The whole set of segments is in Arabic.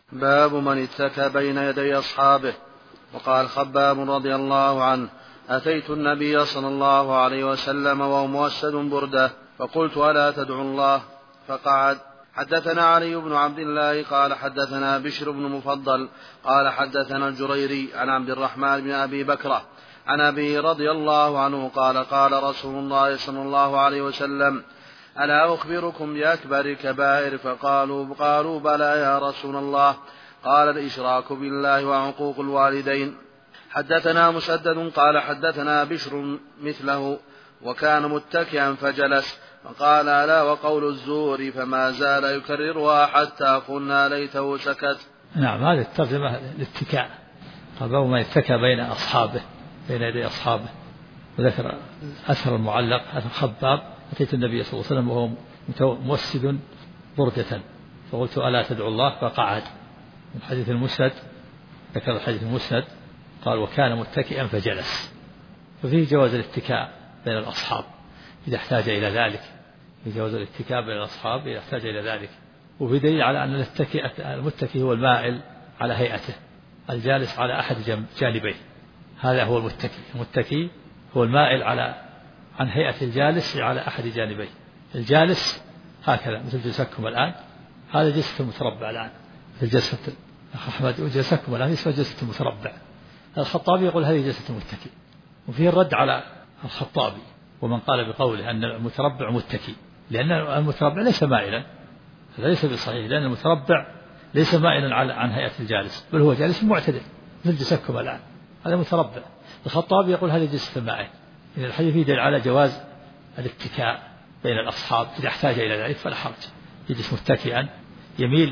باب من اتكى بين يدي أصحابه. وقال خباب رضي الله عنه: أتيت النبي صلى الله عليه وسلم وهو موسد بردة فقلت: ألا تدعو الله؟ فقعد. حدثنا علي بن عبد الله قال حدثنا بشر بن مفضل قال حدثنا الجريري عن عبد الرحمن بن أبي بكرة عن أبي رضي الله عنه قال: قال رسول الله صلى الله عليه وسلم: ألا أخبركم بأكبر الكبائر؟ قالوا بلى يا رسول الله. قال: الإشراك بالله وعقوق الوالدين. حدثنا مسدد قال حدثنا بشر مثله وكان متكئا فجلس فقال: ألا وقول الزور؟ فما زال يكررها حتى قلنا ليته سكت. نعم، هذه الترجمة الاتكاء. قال: باب ما يتكى بين أصحابه، بين يدي أصحابه. وذكر أثر المعلق أثر خباب: أتيت النبي صلى الله عليه وسلم وهو موسد بردة فقلت: ألا تدعو الله؟ فقعد. من حديث المسند ذكر الحديث المسند قال: وكان متكئا فجلس. ففيه جواز الاتكاء بين الأصحاب إذا احتاج إلى ذلك، في جواز الاتكاء بين الأصحاب إذا احتاج إلى ذلك. وفي دليل على أن المتكي هو المائل على هيئته، الجالس على أحد جانبيه، هذا هو المتكي. المتكي هو المائل عن هيئة الجالس على أحد جانبيه. الجالس هكذا مثل جلستكم الآن، هذا جلسة المتربع الآن، مثل جلسة أحمد جلستكم الآن اسمها جلسة المتربع. الخطابي يقول هذه جلسة المتكي، وفيه الرد على الخطابي ومن قال بقوله أن المتربع متكي، لأن المتربع ليس مائلا، هذا ليس بصحيح، لأن المتربع ليس مائلا عن هيئة الجالس، بل هو جالس معتدل مثل جلستكم الآن، هذا متربع. الخطابي يقول هذه جلسة المائل. إن الحديث يدل على جواز الاتكاء بين الأصحاب إذا احتاج إلى ذلك فلا حرج. يجلس متكئا يميل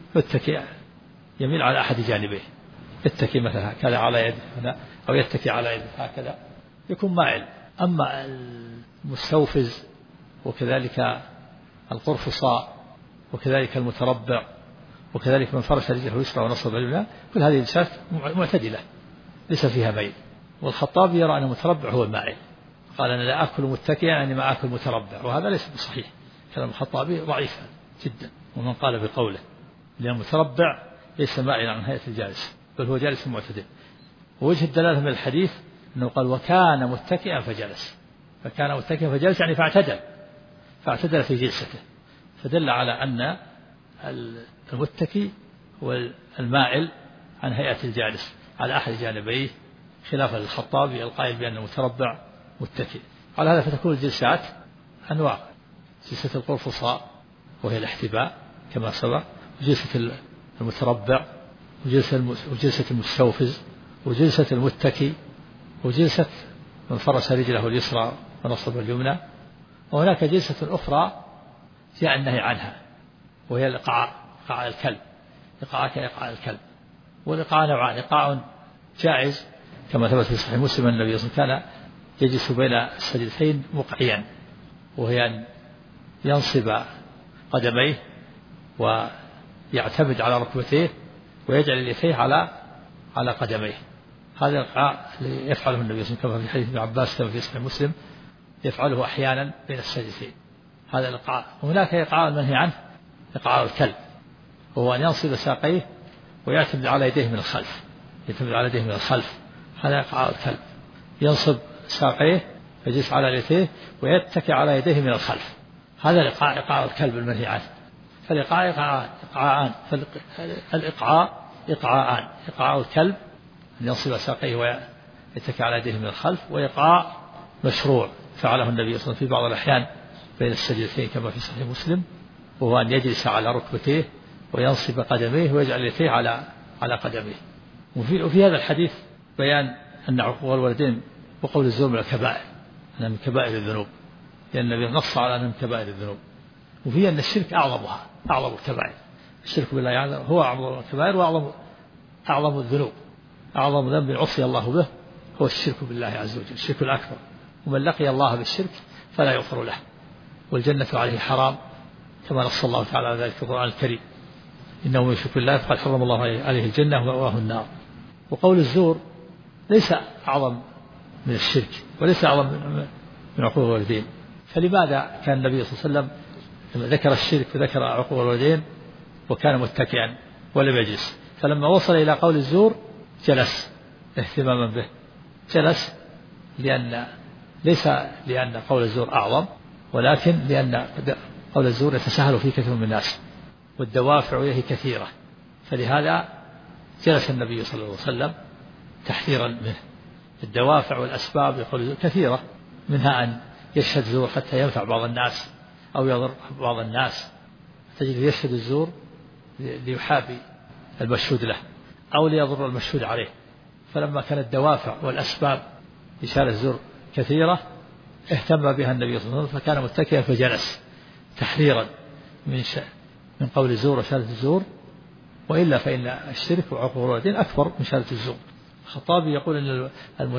على أحد جانبيه، يتكي مثلا هكذا على يده أو يتكي على يده هكذا، يكون مائل. أما المستوفز وكذلك القرفصاء وكذلك المتربع وكذلك من فرش رجله اليسرى ونصب اليمنى، كل هذه الجلسات معتدلة ليس فيها ميل. والخطابي يرى أن المتربع هو المائل، قال: أنا لا أكل متكئا يعني ما أكل متربع، وهذا ليس بصحيح. كلام الخطابي ضعيف جدا، ومن قال بقوله، لأن المتربع ليس مائلا عن هيئة الجالس، بل هو جالس معتدل. ووجه الدلالة من الحديث أنه قال: وكان متكئا فجلس. فكان متكئا فجلس يعني فاعتدل في جلسته، فدل على أن المتكي هو المائل عن هيئة الجالس على أحد جانبيه، خلافا للخطابي القائل بأن المتربع متكئ. على هذا فتكون الجلسات أنواع: جلسة القرفصاء وهي الاحتباء كما سبق، وجلسة المتربع، وجلسة المستوفز، وجلسة المتكي، وجلسة من فرس رجله اليسرى ونصب اليمنى. وهناك جلسة أخرى جاء النهي عنها، وهي الإقعاء الكلب، إقعاء كإقعاء الكلب. والإقعاء نوعان: إقعاء جائز كما ثبت في صحيح مسلم أن النبي صلى الله عليه وسلم كان يجلس بين السجدتين مقعيا، وهي أن ينصب قدميه ويعتمد على ركبتيه ويجعل يديه على قدميه. هذا الإقعاء يفعله النبي صلى الله عليه وسلم كما في حديث ابن عباس كما في صحيح مسلم، يفعله أحيانا بين السجدتين، هذا الإقعاء. وهناك إقعاء منهي عنه، إقعاء الكلب، وهو أن ينصب ساقيه ويعتمد على يديه من الخلف، هذا إقعاء الكلب. ينصب ساقيه يجلس على يديه ويتكئ على يديه من الخلف، هذا الإقعاء إقعاء الكلب المنهي عنه. فالإقعاء إقعاءان، فالإقعاء إقعاءان: إقعاء الكلب أن ينصب ساقيه ويتكئ على يديه من الخلف، وإقعاء مشروع فعله النبي صلى الله عليه وسلم في بعض الأحيان بين السجدتين كما في صحيح مسلم، وهو أن يجلس على ركبتيه وينصب قدميه ويجعل يديه على قدميه. وفي هذا الحديث بيان أن عقوق الوالدين وقول الزور من الكبائر، أنها من كبائر الذنوب، لأن النبي نص على أنها من كبائر الذنوب. وفي أن الشرك أعظم الكبائر، الشرك بالله يعني هو أعظم الكبائر وأعظم الذنوب. أعظم ذنب عصي الله به هو الشرك بالله عز وجل، الشرك الأكبر، ومن لقي الله بالشرك فلا يغفر له، والجنة عليه حرام كما نص الله تعالى على ذلك في القرآن الكريم: إنه من يشرك بالله فقد حرم الله عليه الجنة ومأواه النار. وقول الزور ليس أعظم من الشرك وليس أعظم من عقوق الوالدين. فلماذا كان النبي صلى الله عليه وسلم لما ذكر الشرك وذكر عقوق الوالدين وكان متكئا ولم يجلس. فلما وصل إلى قول الزور جلس اهتماما به، جلس ليس لأن قول الزور أعظم، ولكن لأن قول الزور يتساهل فيه كثير من الناس والدوافع إليه كثيرة، فلهذا جلس النبي صلى الله عليه وسلم تحذيرا منه. الدوافع والأسباب يقول الزور كثيرة، منها أن يشهد الزور حتى ينفع بعض الناس أو يضر بعض الناس، تجد يشهد الزور ليحابي المشهود له أو ليضر المشهود عليه. فلما كانت الدوافع والأسباب لشهادة الزور كثيرة اهتم بها النبي صلى الله عليه وسلم، فكان متكئا فجلس تحذيرا من قول الزور وشهادة الزور، وإلا فإن الشرك وعقوق الوالدين أكبر من شهادة الزور. الخطابي يقول أن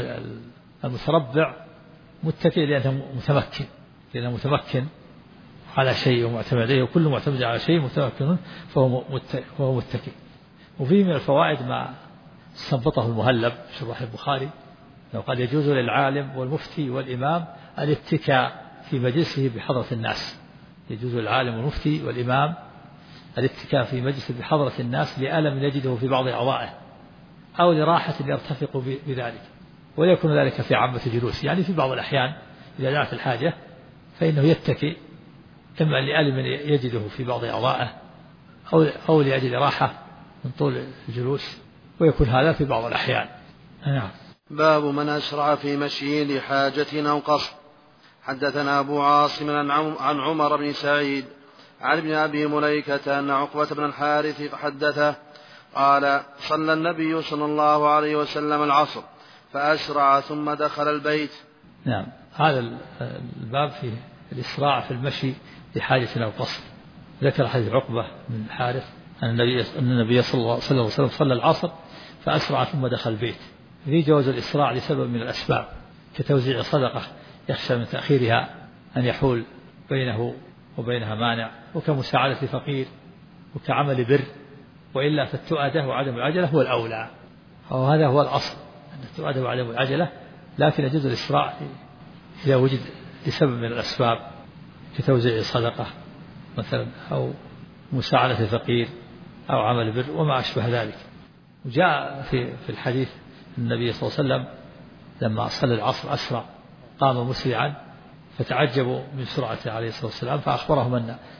المتربع متكئ لأنه متمكن على شيء ومعتمد عليه، وكل معتمد على شيء متمكن فهو متكئ. وفيه من الفوائد ما استنبطه المهلب شرح البخاري، لو قال يجوز للعالم والمفتي والإمام الاتكاء في مجلسه بحضرة الناس. يجوز للعالم والمفتي والإمام الاتكاء في مجلسه بحضرة الناس لألم يجده في بعض أعضائه أو لراحة يرتفق بذلك، ويكون ذلك في عامة جلوس، يعني في بعض الأحيان إذا دعت الحاجة فإنه يتكئ إما لألم يجده في بعض أعضائه أو لأجل راحة من طول الجلوس، ويكون هذا في بعض الأحيان. نعم. باب من أسرع في مشيه لحاجة أو قصد. حدثنا أبو عاصم عن عمر بن سعيد عن ابن أبي مليكة أن عقبة بن الحارث حدثه قال صلى النبي صلى الله عليه وسلم العصر فأسرع ثم دخل البيت. نعم. هذا الباب فيه الإسراع في المشي لحاجة أو قصد. ذكر حديث عقبة بن الحارث أن النبي صلى الله عليه وسلم صلى العصر فأسرع ثم دخل البيت. في جواز الإسراع لسبب من الأسباب، كتوزيع صدقة يخشى من تأخيرها أن يحول بينه وبينها مانع، وكمساعدة فقير، وكعمل بر، وإلا فالتؤدة وعدم العجلة هو الأولى، وهذا هو الأصل أن التؤدة وعدم العجلة، لكن يجوز الإسراع إذا وجد لسبب من الأسباب كتوزيع صدقة مثلا أو مساعدة فقير أو عمل بر وما أشبه ذلك. وجاء في الحديث النبي صلى الله عليه وسلم لما صلى العصر أسرع قام مسرعا فتعجبوا من سرعته عليه الصلاة والسلام، فأخبرهم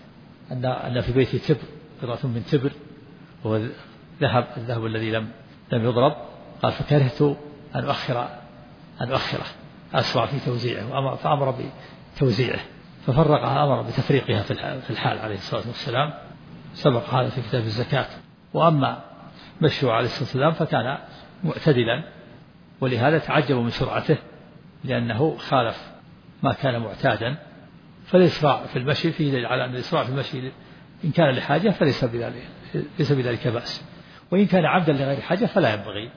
أن في بيته تبر قطعة من تبر وهو الذهب الذي لم يضرب. قال فكرهت أن أؤخره أسرع في توزيعه، فأمر بتوزيعه ففرقها، أمر بتفريقها في الحال عليه الصلاة والسلام، سبق هذا في كتاب الزكاة. وأما مشيه عليه الصلاة والسلام فكان معتدلا، ولهذا تعجبوا من سرعته لأنه خالف ما كان معتادا. فالإسراع في المشي فيه دليل على أن الإسراع في المشي إن كان لحاجة فليس بذلك بأس، وإن كان عمدا لغير حاجة فلا ينبغي.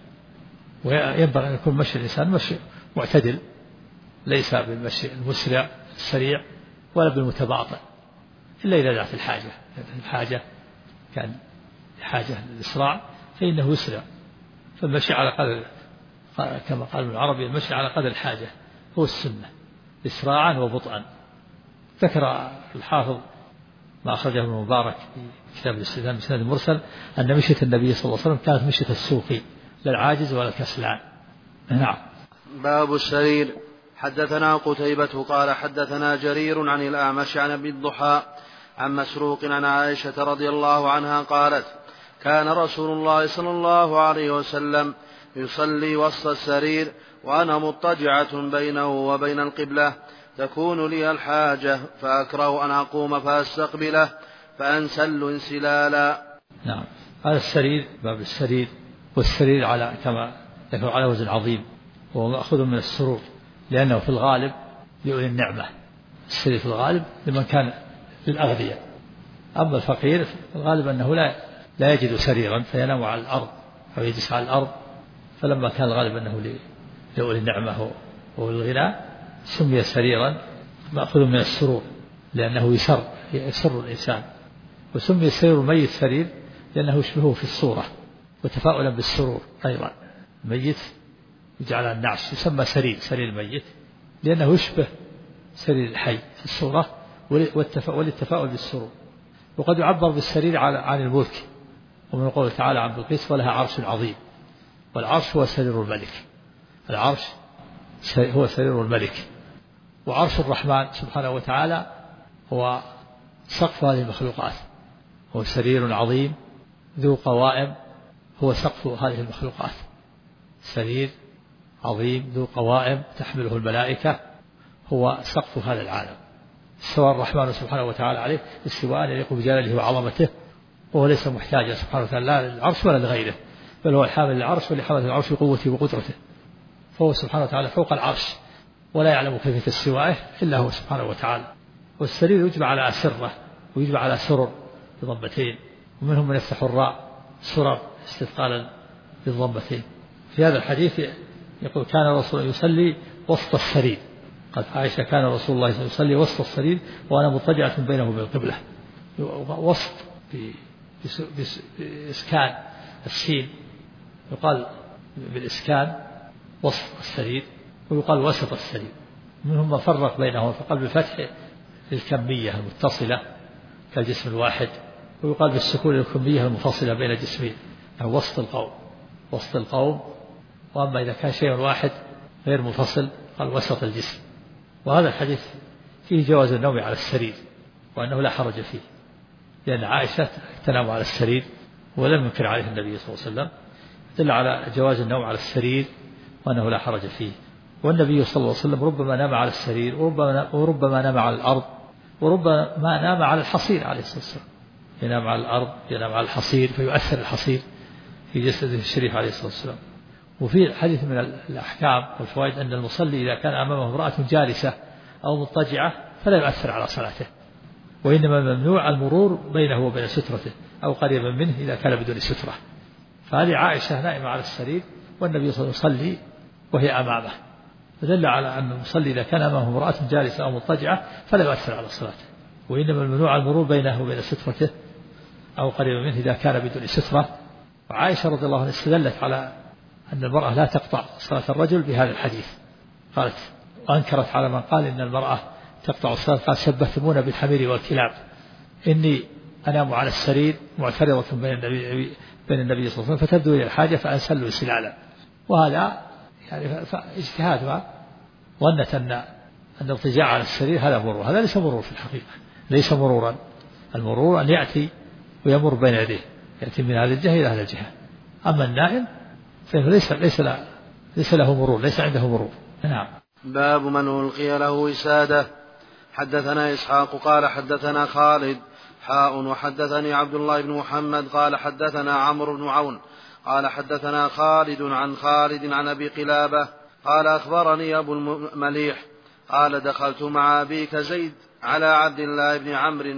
وينبغي أن يكون مشي الإنسان مشي معتدل، ليس بالمشي المسرع السريع ولا بالمتباطئ، إلا إذا دعت الحاجة كان حاجة للإسراع فإنه يسرع. فالمشي على قدر، كما قال ابن العربي، المشي على قدر الحاجة هو السنة إسراعا وبطئا. ذكر الحافظ ما أخرجه ابن المبارك في كتاب الاستئذان بسند المرسل أن مشية النبي صلى الله عليه وسلم كانت مشية السوقي لا العاجز ولا الكسلان. نعم. باب السرير. حدثنا قتيبة قال حدثنا جرير عن الأعمش عن أبي الضحى عن مسروق عن عائشة رضي الله عنها قالت كان رسول الله صلى الله عليه وسلم يصلي وسط السرير وأنا مضطجعة بينه وبين القبلة تكون لي الحاجة فأكره أن أقوم فأستقبله فأنسل انسلالا. نعم. هذا السرير باب السرير، والسرير على كما ذكر على وزن عظيم، وهو مأخوذ من السرور لأنه في الغالب لأولي النعمة. السرير في الغالب لمن كان للأغنياء، أما الفقير في الغالب أنه لا يجد سريرا فينام على الأرض أو يجلس على الأرض، فلما كان الغالب أنه لأولي النعمة والغنى سمي سريرا مأخوذ من السرور لأنه يسر الإنسان. وسمي السرير الميت سرير لأنه يشبهه في الصورة، وتفاؤلا بالسرور أيضا. ميت يجعل النعش يسمى سرير الميت لأنه يشبه سرير الحي في الصورة والتفاؤل بالسرور. وقد يعبر بالسرير عن الملك ومن قوله تعالى عن بلقيس ولها عرش عظيم. والعرش هو سرير الملك، العرش هو سرير الملك. وعرش الرحمن سبحانه وتعالى هو سقف هذه المخلوقات، هو سرير عظيم ذو قوائم، هو سقف هذه المخلوقات، سرير عظيم ذو قوائم تحمله الملائكة، هو سقف هذا العالم. استوى الرحمن سبحانه وتعالى عليه استواء يليق بجلاله وعظمته، وهو ليس محتاجا سبحانه وتعالى لا للعرش ولا لغيره، بل هو الحامل للعرش ولحمل العرش بقوته وقدرته، فهو سبحانه وتعالى فوق العرش ولا يعلم كيفية استوائه إلا هو سبحانه وتعالى. والسرير يجمع على أسرة ويجمع على سرر بضمتين، ومنهم من يفتح الراء سرر استثقالا بالضمتين. في هذا الحديث يقول كان الرسول يصلي وسط السرير، قال عائشة كان رسول الله يصلي وسط السرير وأنا مضطجعة بينه وبين القبلة. وسط بإسكان السين يقال بالإسكان وسط السرير، ويقال وسط السرير. منهم ما فرق بينهم فقال بالفتح للكمية المتصلة كالجسم الواحد، ويقال بالسكون للكمية المفصلة بين الجسمين، يعني وسط القوم. وأما إذا كان شيء واحد غير منفصل قال وسط الجسم. وهذا الحديث فيه جواز النوم على السرير وأنه لا حرج فيه، لأن عائشة تنام على السرير ولم ينكر عليه النبي صلى الله عليه وسلم، دل على جواز النوم على السرير وأنه لا حرج فيه. والنبي صلى الله عليه وسلم ربما نام على السرير وربما نام على الأرض وربما نام على الحصير عليه الصلاة والسلام، ينام على الأرض ينام على الحصير فيؤثر الحصير في جسده الشريف عليه الصلاة والسلام. وفي حديث من الأحكام والفوائد أن المصلي إذا كان أمامه امرأة جالسة أو مضطجعة فلا يؤثر على صلاته، وإنما ممنوع المرور بينه وبين سترته أو قريبا منه إذا كان بدون سترة. فهذه عائشة نائمة على السرير والنبي صلى الله عليه وسلم يصلي وهي أمامه، فدل على أن المصلي إذا كان أمامه امرأة جالسة أو مضطجعة فلا يؤثر على صلاته، وإنما الممنوع المرور بينه وبين سترته أو قريبا منه إذا كان بدون سترة. وعائشة رضي الله عنها استدلت على أن المرأة لا تقطع صلاة الرجل بهذا الحديث، قالت وأنكرت على من قال إن المرأة تقطع الصلاة، قال شبهتمونا بالحمير والكلاب، إني أنام على السرير معترضة بين النبي صلى الله عليه وسلم فتبدو لي الحاجة فأنسل سلالا. وهذا يعني اجتهادها، ظنت أن الاضطجاع على السرير هذا مرور، هذا ليس مرور في الحقيقة، ليس مرورا. المرور أن يأتي ويمر بين يديه، يأتي من هذه الجهة إلى هذه الجهة. أما النائم فإنه ليس له مرور، ليس عنده مرور. نعم. باب من ألقي له وسادة. حدثنا إسحاق قال حدثنا خالد وحدثني عبد الله بن محمد قال حدثنا عمرو بن عون قال حدثنا خالد عن أبي قلابة قال أخبرني أبو المليح قال دخلت مع أبيك زيد على عبد الله بن عمرو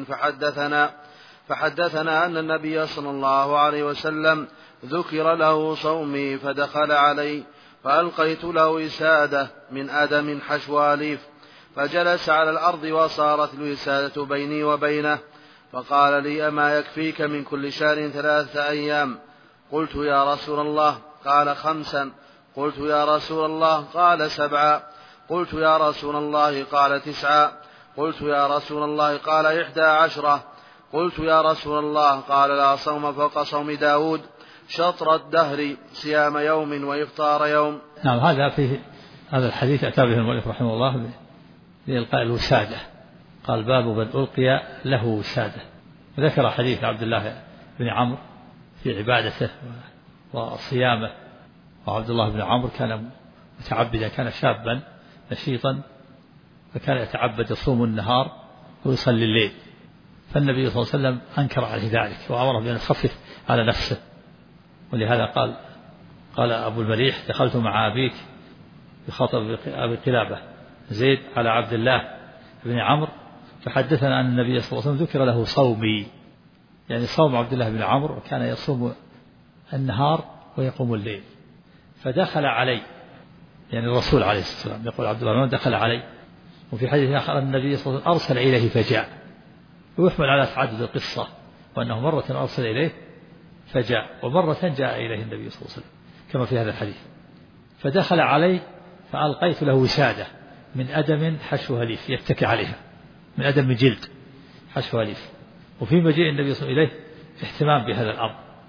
فحدثنا أن النبي صلى الله عليه وسلم ذكر له صومي فدخل علي فألقيت له وسادة من أدم حشو أليف فجلس على الأرض وصارت الوسادة بيني وبينه فقال لي أما يكفيك من كل شهر 3 أيام؟ قلت يا رسول الله قال 5. قلت يا رسول الله قال 7. قلت يا رسول الله قال 9. قلت يا رسول الله قال 11. قلت يا رسول الله قال لا صوم فوق صوم داود شطر الدهر صيام يوم وإفطار يوم. نعم. هذا فيه هذا الحديث أتى به المؤلف رحمه الله لإلقاء الوسادة، قال باب من ألقي له وسادة. ذكر حديث عبد الله بن عمرو في عبادته وصيامه. وعبد الله بن عمرو كان متعبدا، كان شابا نشيطا، فكان يتعبد يصوم النهار ويصلي الليل، فالنبي صلى الله عليه وسلم أنكر عليه ذلك وأمره بأن يخفف على نفسه. ولهذا قال أبو المليح دخلت مع أبيك بخطب أبي قلابة زيد على عبد الله بن عمرو فحدثنا أن النبي صلى الله عليه وسلم ذكر له صومي، يعني صوم عبد الله بن عمرو كان يصوم النهار ويقوم الليل. فدخل علي، يعني الرسول عليه الصلاة والسلام، يقول عبد الله دخل علي. وفي حديث آخر النبي صلى الله عليه وسلم أرسل إليه فجاء، ويحمل على تعدد القصة، وأنه مرة أرسل إليه فجاء ومرة جاء إليه النبي صلى الله عليه وسلم كما في هذا الحديث. فدخل علي فألقيت له وسادة من أدم حشو أليف يتكي عليها، من أدم جلد حشو أليف. وفي مجيء النبي صلى الله عليه وسلم إليه اهتمام بهذا الأمر،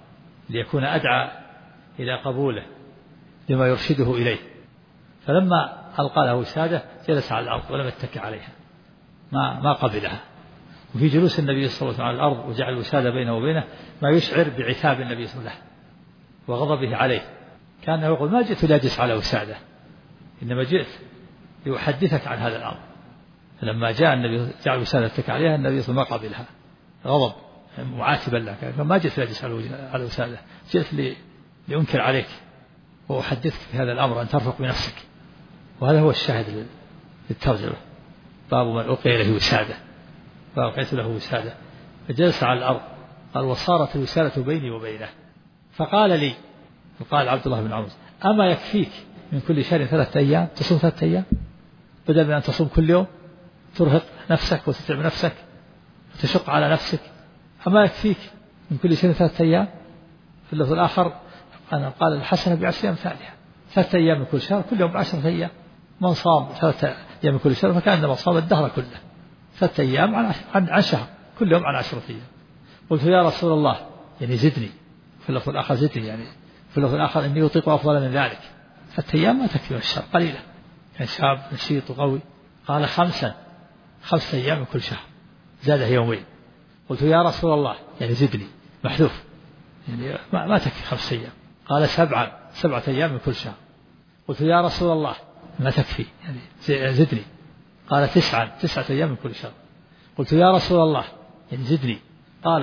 ليكون أدعى إلى قبوله لما يرشده إليه. فلما ألقى له وسادة جلس على الأرض ولم يتكئ عليها، ما قبلها. وفي جلوس النبي صلى الله عليه وسلم على الأرض وجعل الوسادة بينه وبينه ما يشعر بعتاب النبي صلى الله عليه وسلم وغضبه عليه، كان يقول: ما جئت لأجلس على وسادة، إنما جئت لأحدثك عن هذا الأمر. فلما جاء النبي جعل الوسادة يتكئ عليها، النبي صلى الله عليه وسلم ما قبلها، غضب معاتبا له، ما جئت لأجلس على وسادة، جئت لأنكر عليك وأحدثك في هذا الأمر أن ترفق بنفسك. وهذا هو الشاهد للترجمة، باب من ألقي له وسادة، فألقيت له وسادة فجلس على الأرض. قال: وصارت الوسادة بيني وبينه، فقال لي، قال عبد الله بن عمرو: أما يكفيك من كل شهر 3 أيام تصوم 3 أيام بدل من أن تصوم كل يوم، ترهق نفسك وتتعب نفسك وتشق على نفسك؟ أما يكفيك من كل شهر 3 أيام؟ في اللفظ الآخر قال: الحسنة ب10 أمثالها، 3 أيام من كل شهر، كل يوم 10 أيام. من صام 3 أيام من كل شهر فكأنما صام الدهر كله. 3 أيام عن شهر، كل يوم عن 10 أيام. قلت: يا رسول الله، يعني زدني. في اللفظ الآخر زدني، يعني في اللفظ الآخر إني أطيق أفضل من ذلك. 3 أيام ما تكفي من الشهر، قليلة. كان شاب نشيط وقوي. قال: 5 أيام من كل شهر، زاده يومين. قلت: يا رسول الله، يعني زدني، محذوف، يعني ما تكفي 5 أيام. قال: 7 أيام من كل شهر. قلت: يا رسول الله، ما تكفي، يعني زدني. قال: 9 أيام من كل شهر. قلت: يا رسول الله، يعني زدني. قال: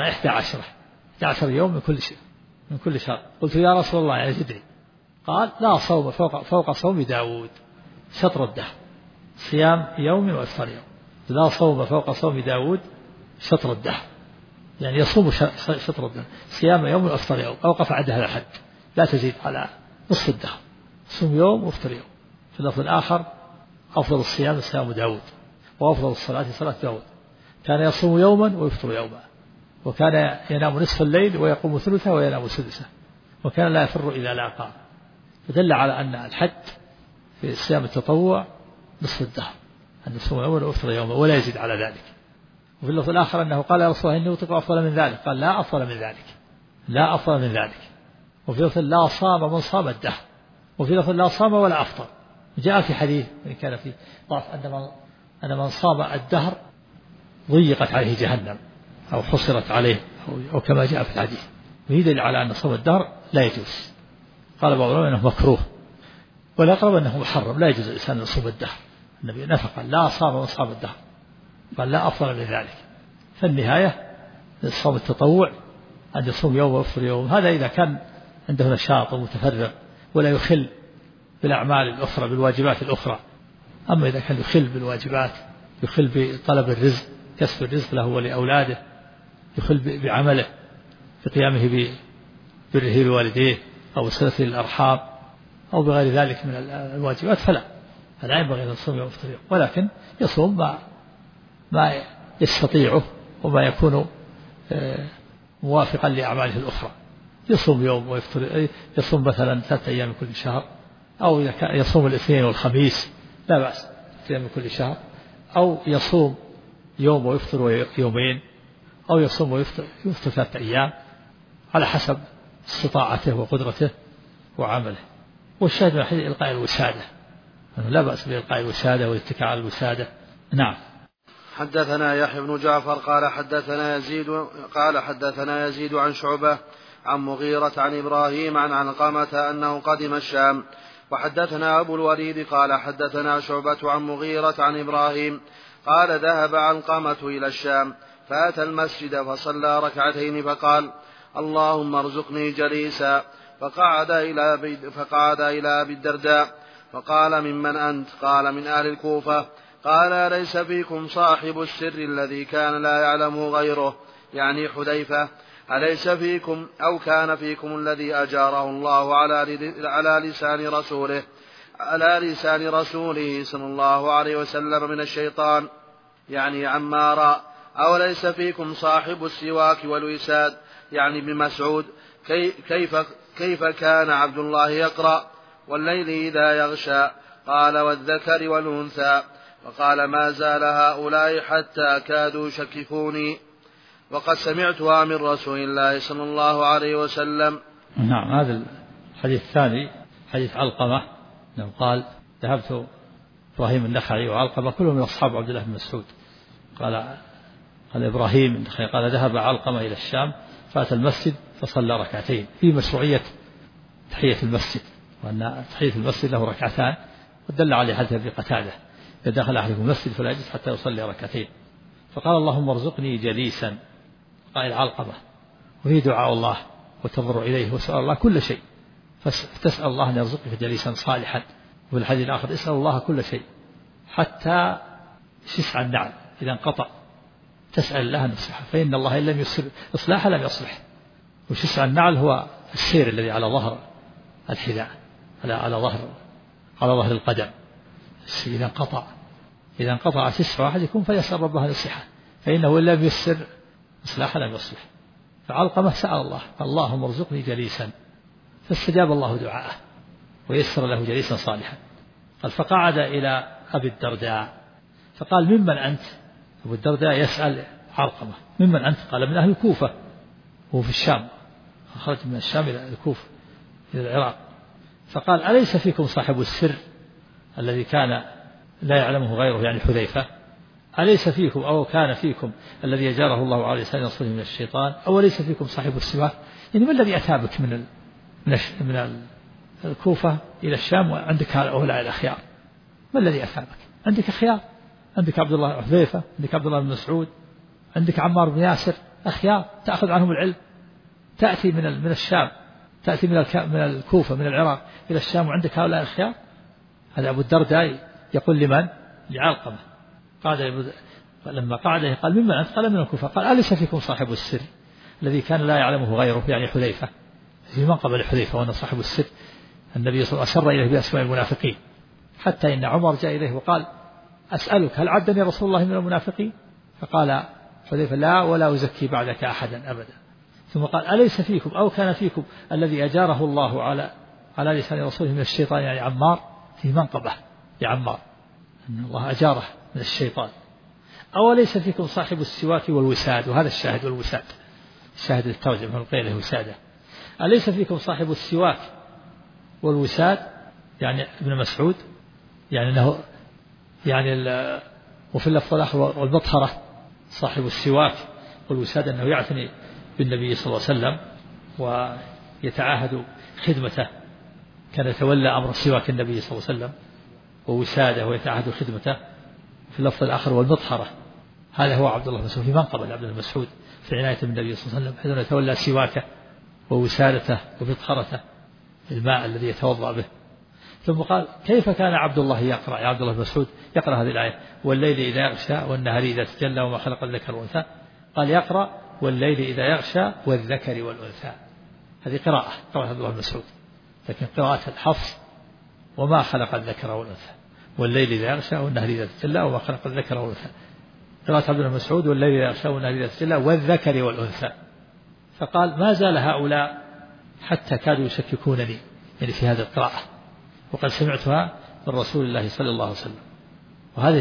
11 يوم من كل شهر. قلت: يا رسول الله، يعني زدني. قال: لا صوم فوق صوم داود شطر الدهر، صيام يوم وإفطار يوم. لا صوم فوق صوم داود شطر الدهر، يعني يصوم شطر الدهر، صيام يوم وإفطار يوم. أوقف عند هذا الحد، لا تزيد على نصف الدهر، صوم يوم وإفطار يوم. في اللفظ الآخر: أفضل الصيام صيام داود، وأفضل الصلاة صلاة داود، كان يصوم يوما ويفطر يوما، وكان ينام نصف الليل ويقوم ثلثه وينام سدسه، وكان لا يفر إذا لاقاه. فدل على أن الحد في صيام التطوع نصف الدهر، أن يصوم يوما ويفطر يوما ولا يزيد على ذلك. وفي اللفظ الآخر أنه قال: يا رسول الله، إني أطيق أفضل من ذلك. قال: لا أفضل من ذلك. وفي لفظ: لا صام من صام الدهر. وفي لفظ: لا صام ولا أفطر. جاء في حديث إن كان في ضعف أن من صام الدهر ضيقت عليه جهنم أو حصرت عليه، أو كما جاء في الحديث. وهي دليل على أن صوم الدهر لا يجوز. قال بعض العلماء أنه مكروه، والأقرب أنه محرم، لا يجوز الإنسان يصوم الدهر. النبي نفق: لا صام من صام الدهر. قال: لا أفضل من ذلك. فالنهاية للصوم التطوع أن يصوم يوم ويفطر يوم، هذا إذا كان عنده نشاط ومتفرغ ولا يخل بالأعمال الأخرى بالواجبات الأخرى. أما إذا كان يخل بالواجبات، يخل بطلب الرزق، كسب الرزق له ولأولاده، يخل بعمله بقيامه ببره بوالديه أو صلته للأرحام أو بغير ذلك من الواجبات، فلا ينبغي أن يصوم يوم ويفطر يوم، ولكن يصوم ما يستطيعه وما يكون موافقا لأعماله الأخرى. يصوم يوم ويفطر، يصوم مثلا 3 أيام من كل شهر، أو يصوم الاثنين والخميس، لا بأس، 3 أيام من كل شهر. أو يصوم يوم ويفطر يومين، أو يصوم ويفطر 3 أيام، على حسب استطاعته وقدرته وعمله. والشاهد من الحديث إلقاء الوسادة، لا بأس بإلقاء الوسادة والاتكاء على الوسادة. نعم. حدثنا يحيى بن جعفر قال حدثنا يزيد عن شعبة عن مغيرة عن إبراهيم عن علقمة أنه قدم الشام. وحدثنا أبو الوليد قال حدثنا شعبة عن مغيرة عن إبراهيم قال: ذهب علقمة إلى الشام فأتى المسجد فصلى 2 ركعتين فقال: اللهم ارزقني جليسا. فقعد إلى أبي الدرداء فقال: ممن أنت؟ قال: من أهل الكوفة. قال: أليس فيكم صاحب السر الذي كان لا يعلمه غيره، يعني حذيفة؟ أليس فيكم أو كان فيكم الذي أجاره الله على لسان رسوله صلى الله عليه وسلم من الشيطان، يعني عمارا؟ أو ليس فيكم صاحب السواك والوساد، يعني ابن مسعود؟ كيف كان عبد الله يقرأ: والليل إذا يغشى؟ قال: والذكر والأنثى. وقال: ما زال هؤلاء حتى كادوا يشككوني، وقد سمعتها من رسول الله صلى الله عليه وسلم. نعم. هذا الحديث الثاني حديث علقمة أنه قال ذهبت إبراهيم النخعي وعلقمة كلهم من أصحاب عبد الله بن مسعود. قال إبراهيم قال ذهب علقمة إلى الشام فأتى المسجد فصلى ركعتين في مشروعية تحية المسجد، وأن تحية المسجد له ركعتان، ودل عليه حديث أبي قتادة إذا دخل أحدكم المسجد فلا يجلس حتى يصلي ركعتين. فقال اللهم ارزقني جليسا، قال علقمة، وهي دعاء الله وتضرع إليه وسأل الله كل شيء، فتسأل الله أن يرزقك جليسا صالحا. وفي الحديث الآخر اسأل الله كل شيء حتى شسع النعل إذا انقطع تسأل الله أن يصلحه، فإن الله إن لم يسر إصلاحه لم يصلح. وشسع النعل هو السير الذي على ظهر الحذاء، على ظهر القدم. إذا انقطع شسع أحدكم فيسأل ربه أن يصلحه، فإنه إن لم يسر إصلاحه لم يصلح. فعلقمة سأل الله اللهم ارزقني جليسا، فاستجاب الله دعاءه ويسر له جليسا صالحا. قال فقعد إلى أبي الدرداء فقال ممن أنت؟ أبو الدرداء يسأل علقمة ممن أنت؟ قال من أهل الكوفة، وهو في الشام، خرج من الشام إلى الكوفة إلى العراق. فقال أليس فيكم صاحب السر الذي كان لا يعلمه غيره، يعني حذيفة؟ أليس فيكم أو كان فيكم الذي أجاره الله على لسان رسوله من الشيطان؟ أو ليس فيكم صاحب السواك؟ يعني ما الذي أتابك من الكوفة إلى الشام وعندك هؤلاء الأخيار؟ ما الذي أتابك؟ عندك أخيار، عندك عبد الله حذيفة، عندك عبد الله بن مسعود، عندك عمار بن ياسر، أخيار تأخذ عنهم العلم. تأتي من الشام، تأتي من الكوفة من العراق إلى الشام وعندك هؤلاء الأخيار. هذا أبو الدرداء يقول لمن؟ لعلقمة. لما قعد قال ممن أنت؟ قال من الكوفة. قال أليس فيكم صاحب السر الذي كان لا يعلمه غيره، يعني حذيفة؟ في من قبل حذيفة وأن صاحب السر النبي صلى الله عليه وسلم أسر إليه بأسماء المنافقين، حتى إن عمر جاء إليه وقال أسألك هل عدني رسول الله من المنافقين؟ فقال حذيفة لا ولا أزكي بعدك أحدا أبدا. ثم قال أليس فيكم أو كان فيكم الذي أجاره الله على لسان رسوله من الشيطان، يعني عمار، في منقبة لعمار أن الله أجاره من الشيطان. أو ليس فيكم صاحب السواك والوساد، وهذا الشاهد والوساد، الشاهد الترجمة من القيل وسادة. أليس فيكم صاحب السواك والوساد، يعني ابن مسعود، يعني أنه يعني وفي اللفظ الآخر والمطهرة صاحب السواك والوساد، أنه يعتني بالنبي صلى الله عليه وسلم ويتعاهد خدمته، كان يتولى أمر سواك النبي صلى الله عليه وسلم ووساده ويتعاهد خدمته. في اللفظ الآخر والمطهرة، هذا هو عبد الله بن مسعود في منقبة عبد الله بن مسعود في عناية النبي صلى الله عليه وسلم، حيث يتولى سواكه ووسادته ومطهرته، الماء الذي يتوضأ به. ثم قال كيف كان عبد الله يقرأ، يا عبد الله بن مسعود يقرأ هذه الآية والليل إذا يغشى والنهار إذا تجلى وما خلق الذكر والأنثى؟ قال يقرأ والليل إذا يغشى والذكر والأنثى. هذه قراءة عبد الله بن مسعود، لكن قراءة الحفص وما خلق الذكر والأنثى، والليل إذا يغشى والنهار إذا تجلى وما خلق الذكر والأنثى. قراءة عبد الله بن مسعود والليل إذا يغشى والنهار إذا تجلى والذكر والأنثى. فقال ما زال هؤلاء حتى كادوا يشككونني يعني في هذه القراءة، وقد سمعتها من رسول الله صلى الله عليه وسلم. وهذا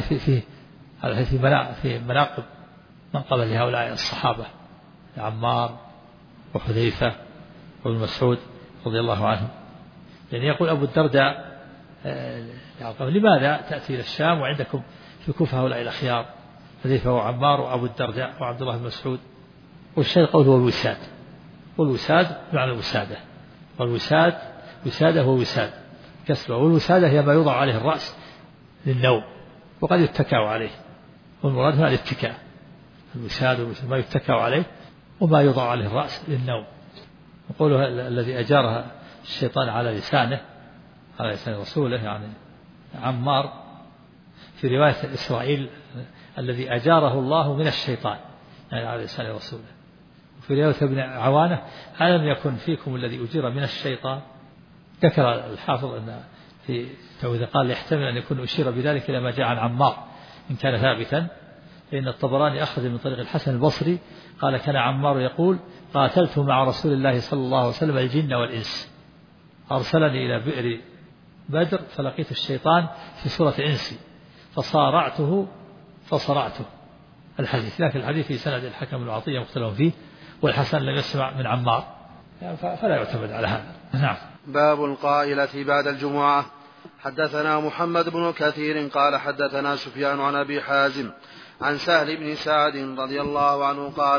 في مناقب منقبة لهؤلاء الصحابة عمار وحذيفة وابن مسعود رضي الله عنهم. يعني يقول أبو الدرداء لماذا تأتي إلى الشام وعندكم في الكوفة هؤلاء الأخيار حذيفة وعمار وأبو الدرداء وعبد الله بن مسعود؟ والشيء قوله هو الوساد، والوساد معنى الوسادة، والوساد وسادة ووساد كسبة، والوسادة هي ما يوضع عليه الرأس للنوم وقد يتكى عليه، والمراد هنا الاتكاء. الوساد ما يتكى عليه وما يوضع عليه الرأس للنوم. وقوله الذي أجارها الشيطان على لسانه، على لسان رسوله، يعني عمار في رواية إسرائيل الذي أجاره الله من الشيطان، يعني على لسان رسوله. وفي رواية ابن عوانة ألم يكن فيكم الذي أجير من الشيطان؟ ذكر الحافظ أن في إذا قال يحتمل أن يكون أشير بذلك إلى ما جاء عن عمار إن كان ثابتا، فإن الطبراني أخذ من طريق الحسن البصري قال كان عمار يقول قاتلت مع رسول الله صلى الله عليه وسلم الجن والإنس، أرسلني إلى بئر بدر فلقيت الشيطان في صورة إنسي فصارعته فصرعته. الحديث، لكن الحديث في سند الحكم العطية مختلف فيه، والحسن لم يسمع من عمار يعني فلا يعتمد على هذا. نعم. باب القائلة بعد الجمعة. حدثنا محمد بن كثير قال حدثنا سفيان عن أبي حازم عن سهل بن سعد رضي الله عنه قال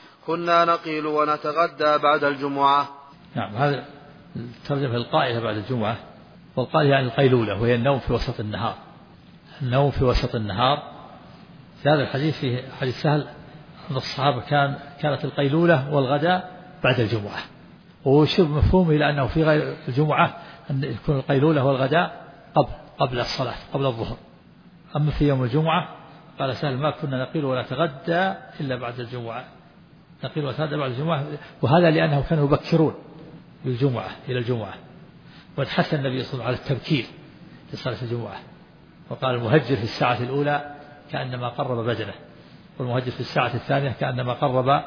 كنا نقيل ونتغدى بعد الجمعة. نعم. هذا الترجمة القائلة بعد الجمعة، والقائلة يعني القيلولة، وهي النوم في وسط النهار. النوم في وسط النهار. في هذا الحديث في حديث سهل أن الصحابة كانت القيلولة والغداء بعد الجمعة، وشبه مفهوم إلى أنه في غير الجمعة أن يكون القيلولة والغداء قبل الصلاة قبل الظهر. أما في يوم الجمعة قال سهل ما كنا نقيل ولا نتغدى إلا بعد الجمعة، نقيل ونتغدى بعد الجمعة، وهذا لأنه كانوا يبكرون بالجمعة إلى الجمعة، وتحث النبي صلى الله عليه وسلم على التبكير لصلاة الجمعة، وقال المهجر في الساعة الأولى كأنما قرب بدنه، والمهجر في الساعة الثانية كأنما قرب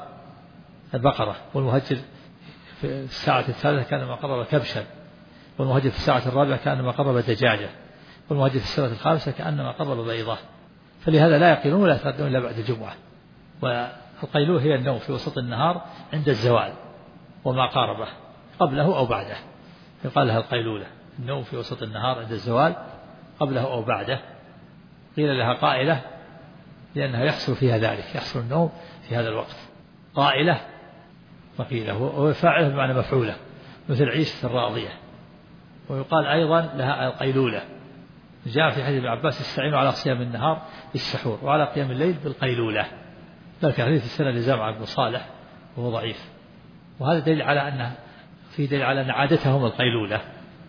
بقرة، والمهجر في الساعة الثالثة كأنما قرب كبشا، والمهجر في الساعة الرابعة كأنما قرب دجاجة، والمهجر في الساعة الخامسة كأنما قرب بيضة. فلهذا لا يقيلون ولا يتغدون إلا بعد الجمعة. والقيلولة هي النوم في وسط النهار عند الزوال وما قاربه قبله أو بعده، يقال لها القيلولة، النوم في وسط النهار عند الزوال قبله أو بعده. قيل لها قائلة لأنها يحصل فيها ذلك، يحصل النوم في هذا الوقت. قائلة وقيلة، وهو فاعله بمعنى مفعولة، مثل عيسى الراضية. ويقال أيضا لها القيلولة. جاء في حديث ابن عباس استعينوا على صيام النهار بالسحور وعلى قيام الليل بالقيلولة، لكن حديث السنة لزامع بن صالح وهو ضعيف. وهذا دليل على أنه في دليل على أن عادتهم القيلولة،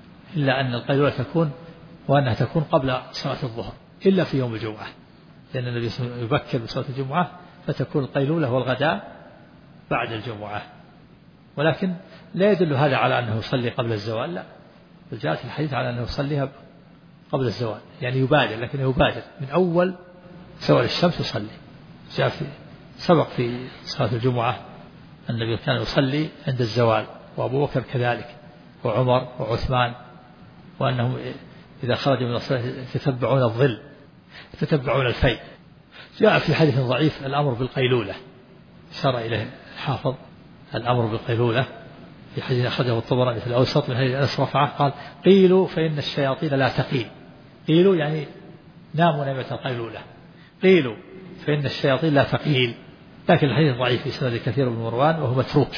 إلا أن القيلولة تكون وأنها تكون قبل صلاة الظهر إلا في يوم الجمعة، لأن النبي صلى الله عليه وسلم يبكر بصلاة الجمعة، فتكون القيلولة والغداء بعد الجمعة. ولكن لا يدل هذا على أنه يصلي قبل الزوال، لا، بل جاءت الحديث على أنه يصليها قبل الزوال، يعني يبادر، لكنه يبادر من أول زوال الشمس يصلي. جاء سبق في صلاة الجمعة النبي كان يصلي عند الزوال، وأبو بكر كذلك، وعمر وعثمان، وأنهم إذا خرجوا من الصلاة يتتبعون الظل، يتتبعون الفيء. جاء في حديث ضعيف الأمر بالقيلولة، أشار إليه الحافظ الأمر بالقيلولة في حديث أخرجه الطبراني في الأوسط من حديث أنس رفعه قال قيلوا فإن الشياطين لا تقيل. قيلوا يعني ناموا نومة القيلولة، قيلوا فإن الشياطين لا تقيل. لكن الحديث ضعيف في سند كثير بن مروان وهو متروك،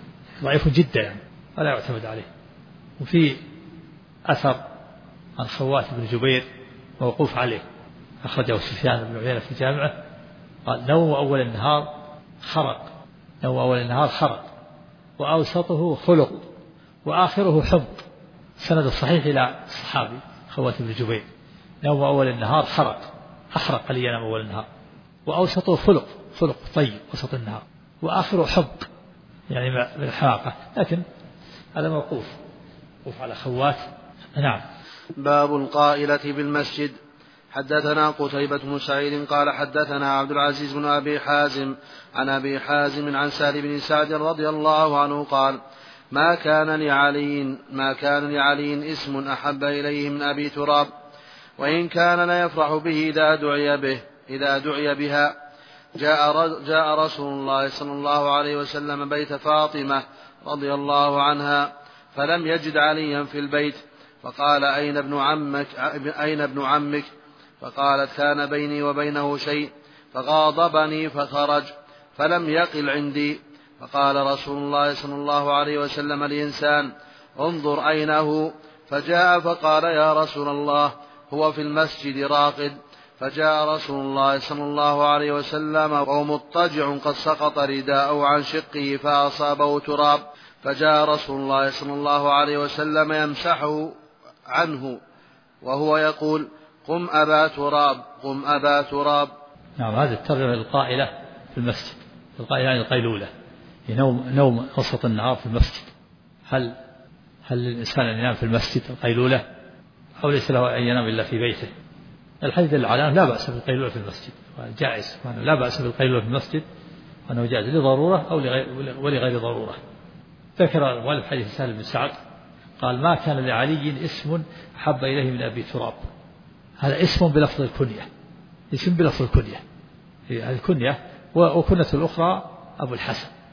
ضعيف جدا يعني ولا يعتمد عليه. وفي أثر عن خوات بن جبير موقوف عليه أخرجه سفيان بن عيينة في جامعه قال نوم أول النهار خرق، نوم أول النهار خرق، وأوسطه خلق، وآخره حمق. سند الصحيح إلى الصحابي خوات بن جبير، نوم أول النهار خرق، أحرق قليلا ينام أول النهار، وأوسطه خلق، خلق طيب وسط النهار، وآخره حمق يعني من الحماقة. لكن هذا موقوف على خوات. نعم. باب القائلة بالمسجد. حدثنا قتيبة بن سعيد قال حدثنا عبد العزيز بن أبي حازم عن أبي حازم عن سهل بن سعد رضي الله عنه قال ما كان لعلي اسم أحب إليه من أبي تراب، وإن كان ليفرح به إذا دعي بها. جاء رسول الله صلى الله عليه وسلم بيت فاطمة رضي الله عنها فلم يجد عليا في البيت، فقال أين ابن عمك؟ فقالت كان بيني وبينه شيء، فغاضبني فخرج فلم يقل عندي. فقال رسول الله صلى الله عليه وسلم لإنسان انظر أين هو؟ فجاء فقال يا رسول الله هو في المسجد راقد. فجاء رسول الله صلى الله عليه وسلم وهو مضطجع قد سقط رداءه عن شقه فأصابه تراب، فجاء رسول الله صلى الله عليه وسلم يمسحه عنه وهو يقول قم أبا تراب، قم أبا تراب. نعم. هذه الترجمة القائلة في المسجد، القائلة يعني القيلولة، نوم وسط النهار في المسجد. هل الإنسان أن ينام في المسجد القيلولة، أو ليس له أن ينام إلا في بيته؟ الحديث دل على لا بأس بالقيلولة في المسجد، جائز، لا بأس بالقيلولة في المسجد، وأنه جائز لضرورة أو ولغير ضرورة. ذكر المؤلف حديث سهل بن سعد قال ما كان لعلي اسم أحب إليه من أبي تراب. هذا اسم بلفظ الكنية، اسم بلفظ الكنية، هذه الكنية، وكنة الأخرى أبو الحسن،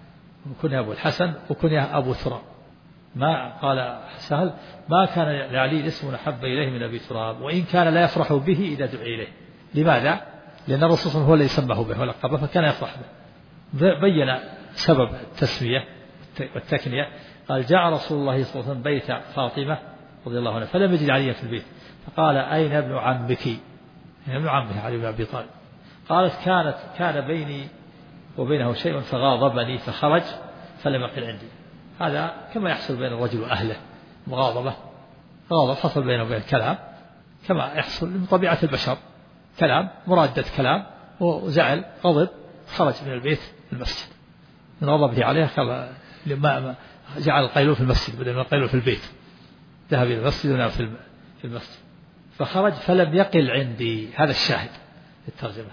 وكنيا أبو الحسن وكنيا أبو تراب. ما قال سهل ما كان لعلي اسم أحب إليه من أبي تراب وإن كان لا يفرح به إذا دعي إليه. لماذا؟ لأن الرسول صلى الله عليه وسلم هو الذي سماه به ولقبه فكان يفرح به. بين سبب التسمية والتكنية قال جاء رسول الله صلى الله عليه وسلم بيت فاطمة رضي الله عنها فلم يجد عليا في البيت فقال أين ابن عمك؟ ابن عمه علي بن أبي طالب. قالت كان بيني وبينه شيء فغاضبني فخرج فلم يقل عندي. هذا كما يحصل بين الرجل وأهله مغاضبة، غاضب حصل بينه وبين الكلام كما يحصل من طبيعة البشر، كلام مرادة كلام وزعل غضب خرج من البيت المسجد من غضبه عليه لما جعل القيلول في المسجد بدل من القيلول في البيت، ذهب إلى المسجد ونام في المسجد فخرج فلم يقل عندي. هذا الشاهد الترجمة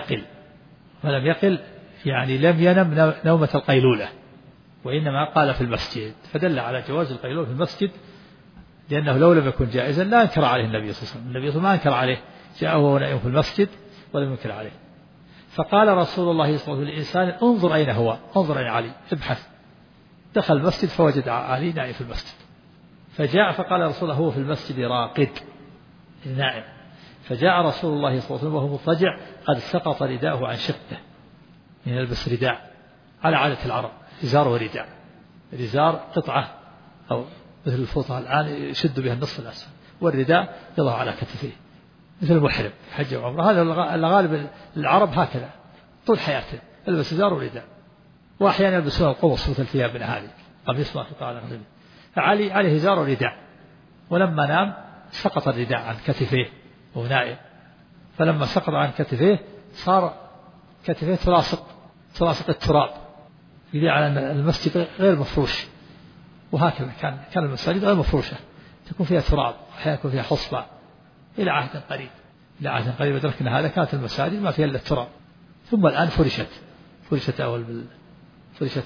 فلم يقل يعني لم ينم نومة القيلولة وإنما قال في المسجد، فدل على جواز القيلولة في المسجد لأنه لو لم يكن جائزا لا أنكر عليه النبي صلى الله عليه وسلم. النبي صلى الله عليه وسلم ما أنكر عليه، جاءه وهو نائم في المسجد ولم ينكر عليه. فقال رسول الله صلى الله عليه وسلم للإنسان انظر أين هو، انظر أين علي، ابحث. دخل المسجد فوجد علي نائم في المسجد فجاء فقال رسول الله هو في المسجد راقد نائم. فجاء رسول الله صلى الله عليه وسلم وهو مضطجع قد سقط رداءه عن شقه، من يلبس رداء على عادة العرب إزار ورداء. الإزار قطعة أو مثل الفوطة الآن يشد بها النصف الأسفل، والرداء يضع على كتفيه مثل المحرم حج وعمرة. هذا الغالب العرب هكذا طول حياته يلبس إزار ورداء، وأحيانا يلبسون القمص مثل ثيابنا هذه قميص ما قطع على غيره. فعلي عليه إزار ورداء، ولما نام سقط الرداء عن كتفيه وهو نائم، فلما سقط عن كتفيه صار كتفيه تلاصق التراب يدل على أن المسجد غير مفروش. وهكذا كان المساجد غير مفروشة تكون فيها تراب أحيانا يكون فيها حصبة إلى عهد قريب أدركنا هذا كانت المساجد ما فيها إلا التراب. ثم الآن فرشت أول فرشت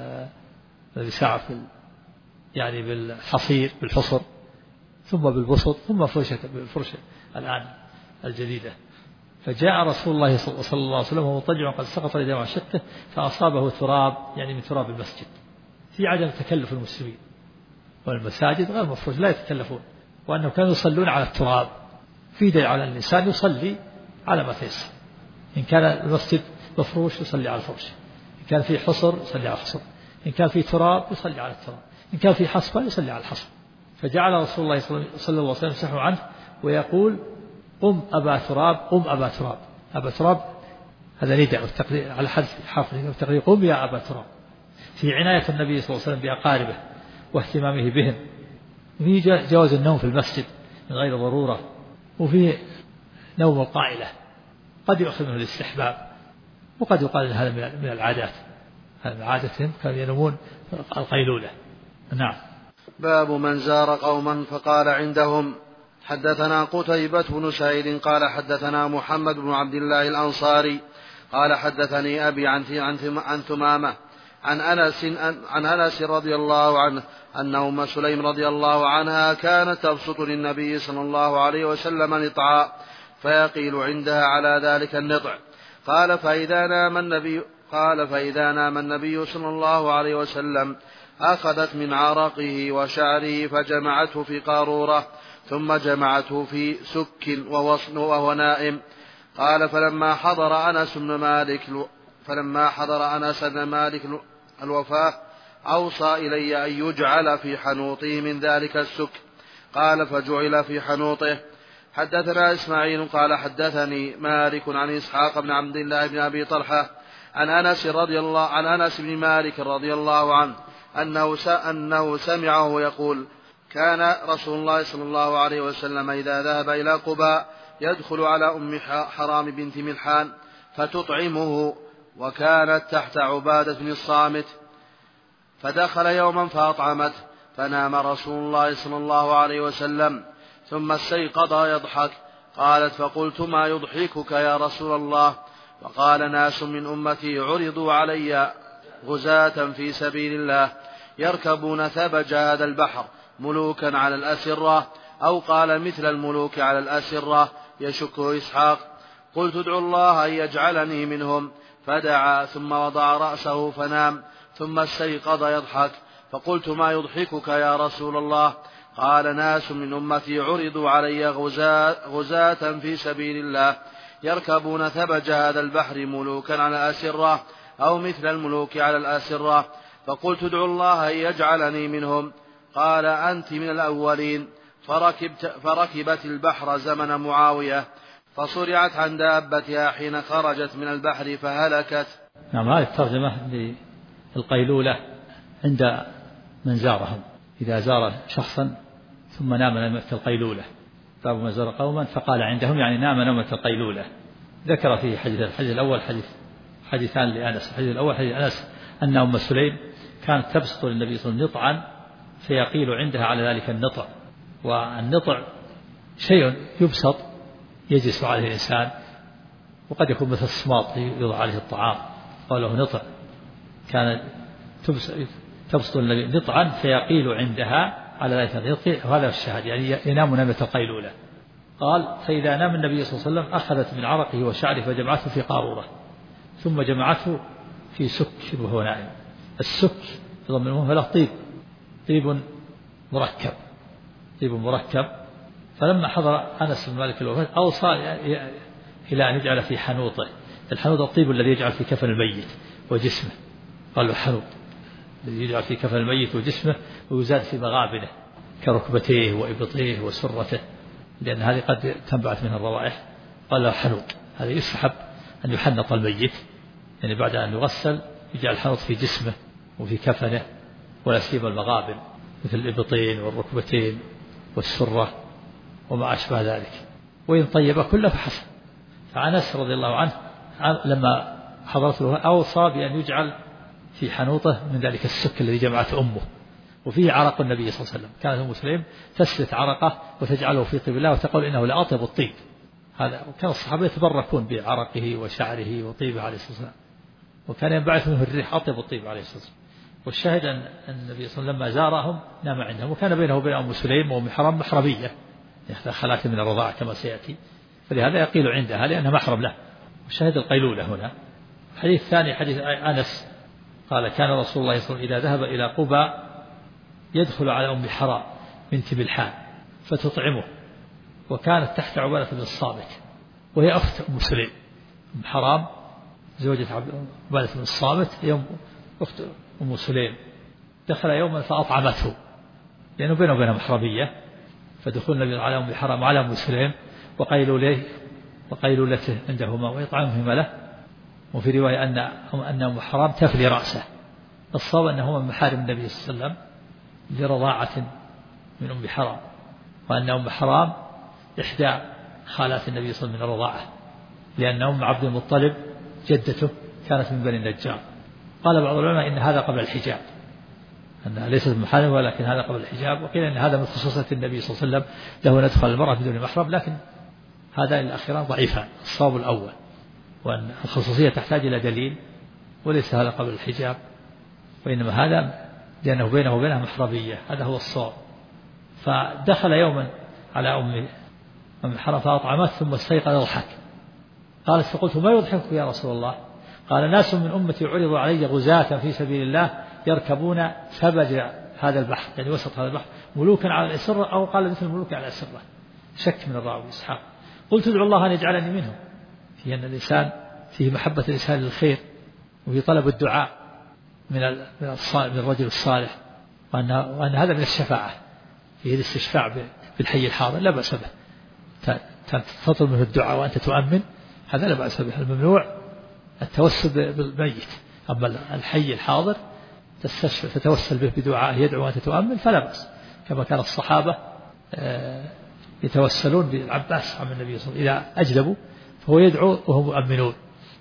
بالساعة يعني بالحصير بالحصر ثم بالبسط ثم فرشة الآن الجديدة. فجاء رسول الله صلى الله عليه وسلم وهو مضطجع قد سقط رداءه عن شقه فأصابه تراب يعني من تراب المسجد، في عدم تكلف المسلمين، والمساجد غير مفروش لا يتكلفون، وأنهم كانوا يصلون على التراب في دليل على الإنسان يصلي على ما تيسر. إن كان المسجد مفروش يصلي على الفرش، إن كان فيه حصر يصلي على الحصر، إن كان فيه تراب يصلي على التراب، إن كان فيه حصبة يصلي على الحصبة. فجعل رسول الله صلى الله عليه وسلم يمسح عنه ويقول قم أبا تراب قم أبا تراب. أبا تراب هذا نداء والتقدير على حد حافظ والتقدير قم يا أبا تراب، في عناية النبي صلى الله عليه وسلم بأقاربه واهتمامه بهم. وفي جواز النوم في المسجد من غير ضرورة، وفي نوم القائلة قد يؤخذ منه الاستحباب وقد يقال هذا من العادات، هذا من عادتهم كانوا ينومون القيلولة. نعم. باب من زار قوما فقال عندهم. حدثنا قتيبة بن سعيد قال حدثنا محمد بن عبد الله الأنصاري قال حدثني أبي عن ثمامة عن أنس رضي الله عنه أن أم سليم رضي الله عنها كانت تبسط للنبي صلى الله عليه وسلم نطعا فيقيل عندها على ذلك النطع. قال فإذا نام النبي صلى الله عليه وسلم أخذت من عرقه وشعره فجمعته في قارورة ثم جمعته في سك وهو نائم. قال فلما حضر أنس بن مالك الوفاة أوصى إلي أن يجعل في حنوطه من ذلك السك. قال فجعل في حنوطه. حدثنا إسماعيل قال حدثني مالك عن إسحاق بن عبد الله بن أبي طلحة عن أنس بن مالك رضي الله عنه أنه سمعه يقول كان رسول الله صلى الله عليه وسلم إذا ذهب إلى قباء يدخل على أم حرام بنت ملحان فتطعمه وكانت تحت عبادة بن الصامت، فدخل يوما فأطعمت فنام رسول الله صلى الله عليه وسلم ثم استيقظ يضحك. قالت فقلت ما يضحكك يا رسول الله؟ وقال ناس من أمتي عرضوا علي غزاة في سبيل الله يركبون ثبج هذا البحر ملوكا على الأسرة، أو قال مثل الملوك على الأسرة يشكه إسحاق. قلت ادعو الله أن يجعلني منهم، فدعا ثم وضع رأسه فنام. ثم استيقظ يضحك، فقلت ما يضحكك يا رسول الله؟ قال ناس من أمتي عرضوا علي غزاة في سبيل الله يركبون ثبج هذا البحر ملوكا على الأسرة أو مثل الملوك على الأسرة، فقلت ادعوا الله أن يجعلني منهم. قال أنت من الأولين. فركبت البحر زمن معاوية فصرعت عن دابتها حين خرجت من البحر فهلكت. نعم، هذه الترجمة للقيلولة عند من زارهم، إذا زار شخصا ثم نام نومة القيلولة، باب من زار قوما فقال عندهم يعني نام نومة القيلولة. ذكر فيه الحديث الأول حديثان لأنس. الحديث الأول حديث أنس أن أم سليم كانت تبسط للنبي صلى الله عليه وسلم نطعا فيقيل عندها على ذلك النطع، والنطع شيء يبسط يجلس عليه الإنسان، وقد يكون مثل الصماط يوضع عليه الطعام قاله نطع. كانت تبسط النبي نطعا فيقيل عندها على ذلك النطع، وهذا الشاهد يعني ينام نومة القيلولة. قال فإذا نام النبي صلى الله عليه وسلم أخذت من عرقه وشعره فجمعته في قارورة ثم جمعته في سك وهو نائم. السك بضم المهم له طيب مركب. فلما حضر أنس بن مالك الوفاة أوصى إلى أن يجعل في حنوطه. الحنوط الطيب الذي يجعل في كفن الميت وجسمه، قال له حنوط الذي يجعل في كفن الميت وجسمه ويزاد في مغابنه كركبتيه وإبطيه وسرته، لأن هذه قد تنبعث منها الروائح. قال له حنوط، هذا يسحب أن يحنط الميت، يعني بعد أن يغسل يجعل الحنوط في جسمه وفي كفنه، ولا سيما المغابن مثل الإبطين والركبتين والسرة وما أشبه ذلك، وإن طيب كله فحسن. فأنس رضي الله عنه لما حضرته أوصى بأن يجعل في حنوطه من ذلك السك الذي جمعته أمه، وفيه عرق النبي صلى الله عليه وسلم. كانت أم سليم تسلت عرقه وتجعله في طيب الله وتقول إنه لأطيب الطيب. هذا وكان الصحابة يتبركون بعرقه وشعره وطيبه عليه الصلاة والسلام، وكان ينبعث منه الريح أطيب الطيب عليه الصلاة والسلام. والشاهد أن النبي صلى الله عليه وسلم لما زارهم نام عندهم، وكان بينه وبين أم سليم وأم حرام محرمية، خلاك من الرضاعة كما سيأتي، فلهذا يقيل عندها لأنها محرم له. وشاهد القيلولة هنا. الحديث الثاني حديث أنس قال كان رسول الله صلى الله عليه وسلم إذا ذهب إلى قبى يدخل على أم حرام بنت ملحان فتطعمه، وكانت تحت عبادة بن الصامت وهي أخت أم سليم. أم حرام زوجة عبادة بن الصامت يوم أخت أم سليم، دخل يوما فأطعمته لأنه بينه وبينها محرمية، فدخول النبي على أم حرام وعلى أم سليم وقيلولته عندهما وإطعامهما له. وفي رواية أن أم حرام تفلي رأسه. الصواب أنهما من محارم النبي صلى الله عليه وسلم لرضاعة من أم حرام، وأن أم حرام إحدى خالات النبي صلى الله عليه وسلم من الرضاعة، لأن أم عبد المطلب جدته كانت من بني النجار. قال بعض العلماء إن هذا قبل الحجاب، أنها ليست محارم ولكن هذا قبل الحجاب، وقيل أن هذا من خصوصية النبي صلى الله عليه وسلم له ندخل المرأة بدون محرم، لكن هذا الأخيران ضعيفان. الصواب الأول وأن الخصوصية تحتاج إلى دليل، وليس هذا قبل الحجاب، وإنما هذا لأنه بينه وبينها محرمية، هذا هو الصواب. فدخل يوما على أم حرام فأطعمت ثم استيقظ يضحك. قالت فقلت ما يضحكك يا رسول الله؟ قال ناس من أمتي عرضوا علي غزاة في سبيل الله يركبون ثبج هذا البحر، يعني وسط هذا البحر ملوكا على الأسرة، أو قال مثل الملوك على الأسرة، شك من الراوي إسحاق. قلت ادعو الله أن يجعلني منهم، في أن الإنسان فيه محبة الإنسان للخير، وفي طلب الدعاء من الرجل الصالح، وأن هذا من الشفاعة، فيه الاستشفاع بالحي الحاضر لا بأس به، تطلب منه الدعاء وأنت تؤمن، هذا لا بأس به. الممنوع التوسل بالميت، أما الحي الحاضر تتوسل به بدعاء يدعو وأنت تؤمن فلا بأس، كما كان الصحابة يتوسلون بالعباس عم النبي صلى الله عليه وسلم إذا أجلبوا فهو يدعو وهم مؤمنون.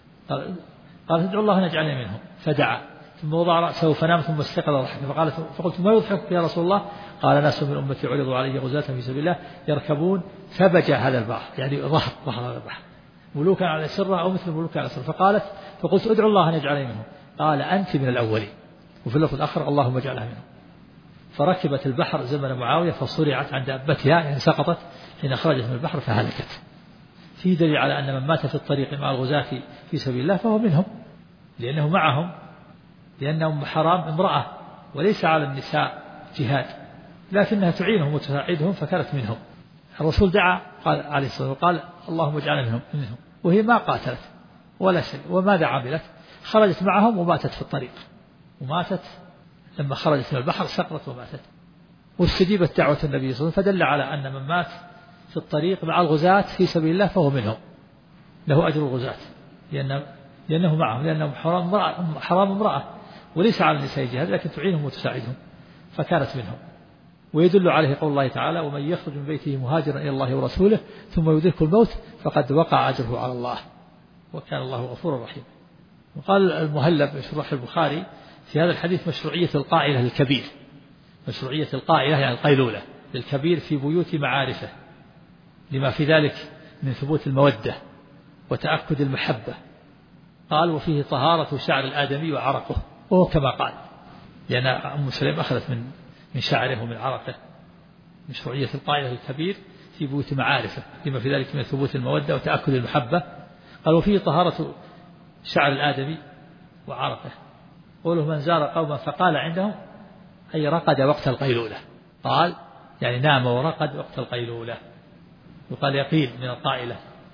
قال ادعو الله أن يجعلني منهم، فدعا ثم وضع رأسه فنام ثم استيقظ ضحكا. فقلت ما يضحكك يا رسول الله؟ قال ناس من أمتي عرضوا علي غزاة في سبيل الله يركبون ثبج هذا البحر، يعني ظهر هذا البحر ملوكا على السرة أو مثل ملوكا على السرة. فقلت ادعو الله أن يجعلني منهم. قال أنت من الأولين. وفي اللفظ الآخر اللهم اجعلها منهم. فركبت البحر زمن معاوية فصرعت عن دابتها، يعني سقطت حين خرجت من البحر فهلكت. في دليل على أن من مات في الطريق مع الغزاة في سبيل الله فهو منهم، لأنه معهم لأن أم حرام امرأة وليس على النساء جهاد، لكنها تعينهم وتساعدهم فكانت منهم. الرسول دعا قال عليه الصلاة والسلام قال اللهم اجعلنا منهم، وهي ما قاتلت ولا شيء. وماذا عملت؟ خرجت معهم وماتت في الطريق، وماتت لما خرجت من البحر سقطت وماتت. واستجيبت دعوة النبي صلى الله عليه وسلم، فدل على أن من مات في الطريق مع الغزاة في سبيل الله فهو منهم، له أجر الغزاة لأنه معهم، لأنهم حرام امرأة وليس على النساء جهاد لكن تعينهم وتساعدهم فكانت منهم. ويدل عليه قول الله تعالى ومن يخرج من بيته مهاجرا إلى الله ورسوله ثم يدركه الموت فقد وقع أجره على الله وكان الله غفورا رحيما. وقال المهلب في شرح البخاري في هذا الحديث مشروعية القائلة للكبير، مشروعية القائلة يعني القيلولة للكبير في بيوت معارفه، لما في ذلك من ثبوت المودة وتأكد المحبة. قال وفيه طهارة شعر الآدمي وعرقه، وهو كما قال، لأن أم سليم أخذت من شعره ومن عرقه. مشروعية القائلة للكبير في بيوت معارفه لما في ذلك من ثبوت المودة وتأكد المحبة. قال وفيه طهارة شعر الآدمي وعرقه. قوله من زار قوما فقال عندهم أي رقد وقت القيلولة، قال يعني نام ورقد وقت القيلولة. وقال يقيل من القائلة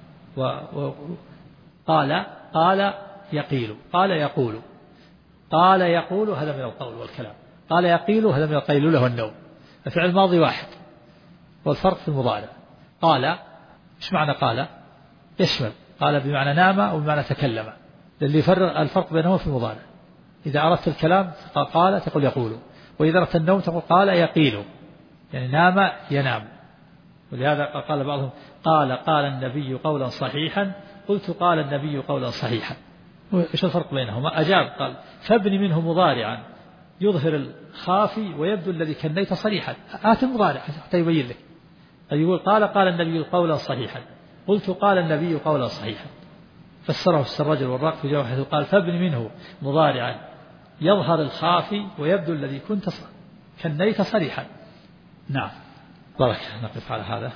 قال يقيل، قال يقول هذا من القول والكلام، قال يقيل هذا من القيلولة والنوم. الفعل الماضي واحد والفرق في المضارع. قال ايش معنى قال؟ يشمل قال بمعنى نام وبمعنى تكلم، اللي يفرق الفرق بينهما في المضارع. إذا أردت الكلام قال تقول يقول، وإذا أردت النوم تقول قال يقيل، يعني نام ينام. ولهذا قال بعضهم قال النبي قولا صحيحا، قلت قال النبي قولا صحيحا. ايش الفرق بينهما؟ أجاب قال فابن منه مضارعا يظهر الخافي ويبدو الذي كنيت صريحا. هات المضارع حتى يبين لك. يقول قال النبي قولا صحيحا، قلت قال النبي قولا صحيحا. فسره السراج والراق في جواب حيث قال فابن منه مضارعا يظهر الخافي ويبدو الذي كنيت صريحا. نعم. بارك. نقف على هذا.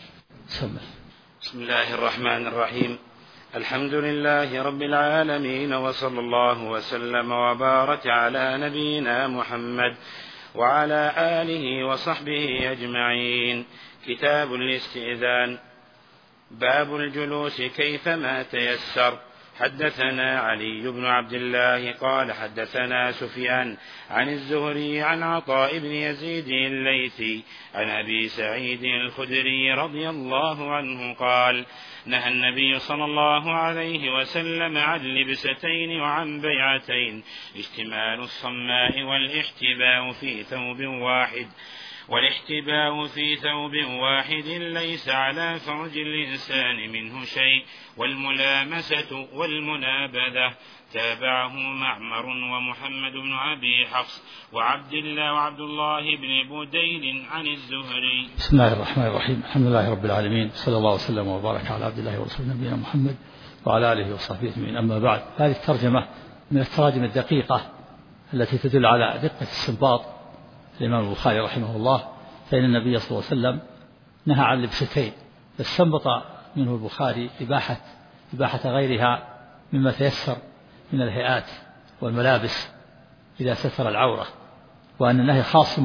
بسم الله الرحمن الرحيم. الحمد لله رب العالمين، وصلى الله وسلم وبارك على نبينا محمد وعلى آله وصحبه أجمعين. كتاب الاستئذان. باب الجلوس كيفما تيسر. حدثنا علي بن عبد الله قال حدثنا سفيان عن الزهري عن عطاء بن يزيد الليثي عن أبي سعيد الخدري رضي الله عنه قال نهى النبي صلى الله عليه وسلم عن لبستين وعن بيعتين: اشتمال الصماء والاحتباء في ثوب واحد، والاحتباء في ثوب واحد ليس على فرج الإنسان منه شيء، والملامسة والمنابذة. تابعه معمر ومحمد بن أبي حفص وعبد الله بن بديل عن الزهري. بسم الله الرحمن الرحيم. الحمد لله رب العالمين، صلى الله وسلم وبارك على عبد الله ورسوله نبينا محمد وعلى آله وصحبه أجمعين. أما بعد، هذه الترجمة من التراجم الدقيقة التي تدل على دقة استنباط الإمام البخاري رحمه الله. فإن النبي صلى الله عليه وسلم نهى عن لبستين، فاستنبط منه البخاري إباحة غيرها مما تيسر من الهيئات والملابس إذا ستر العورة، وأن النهي خاص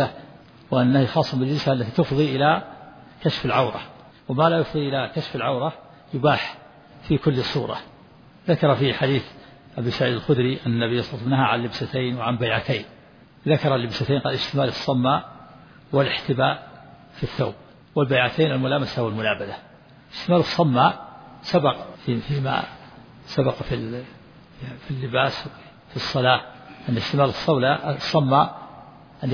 بالجلسة التي تفضي إلى كشف العورة، وما لا يفضي إلى كشف العورة يباح في كل صورة. ذكر في حديث أبي سعيد الخدري أن النبي صلى الله عليه وسلم نهى عن لبستين وعن بيعتين. ذكر اللبستين قال اشتمال الصماء والاحتباء في الثوب، والبيعتين الملامسة والمنابذة. اشتمال الصماء سبق فيما سبق في اللباس في الصلاة أن اشتمال الصماء أن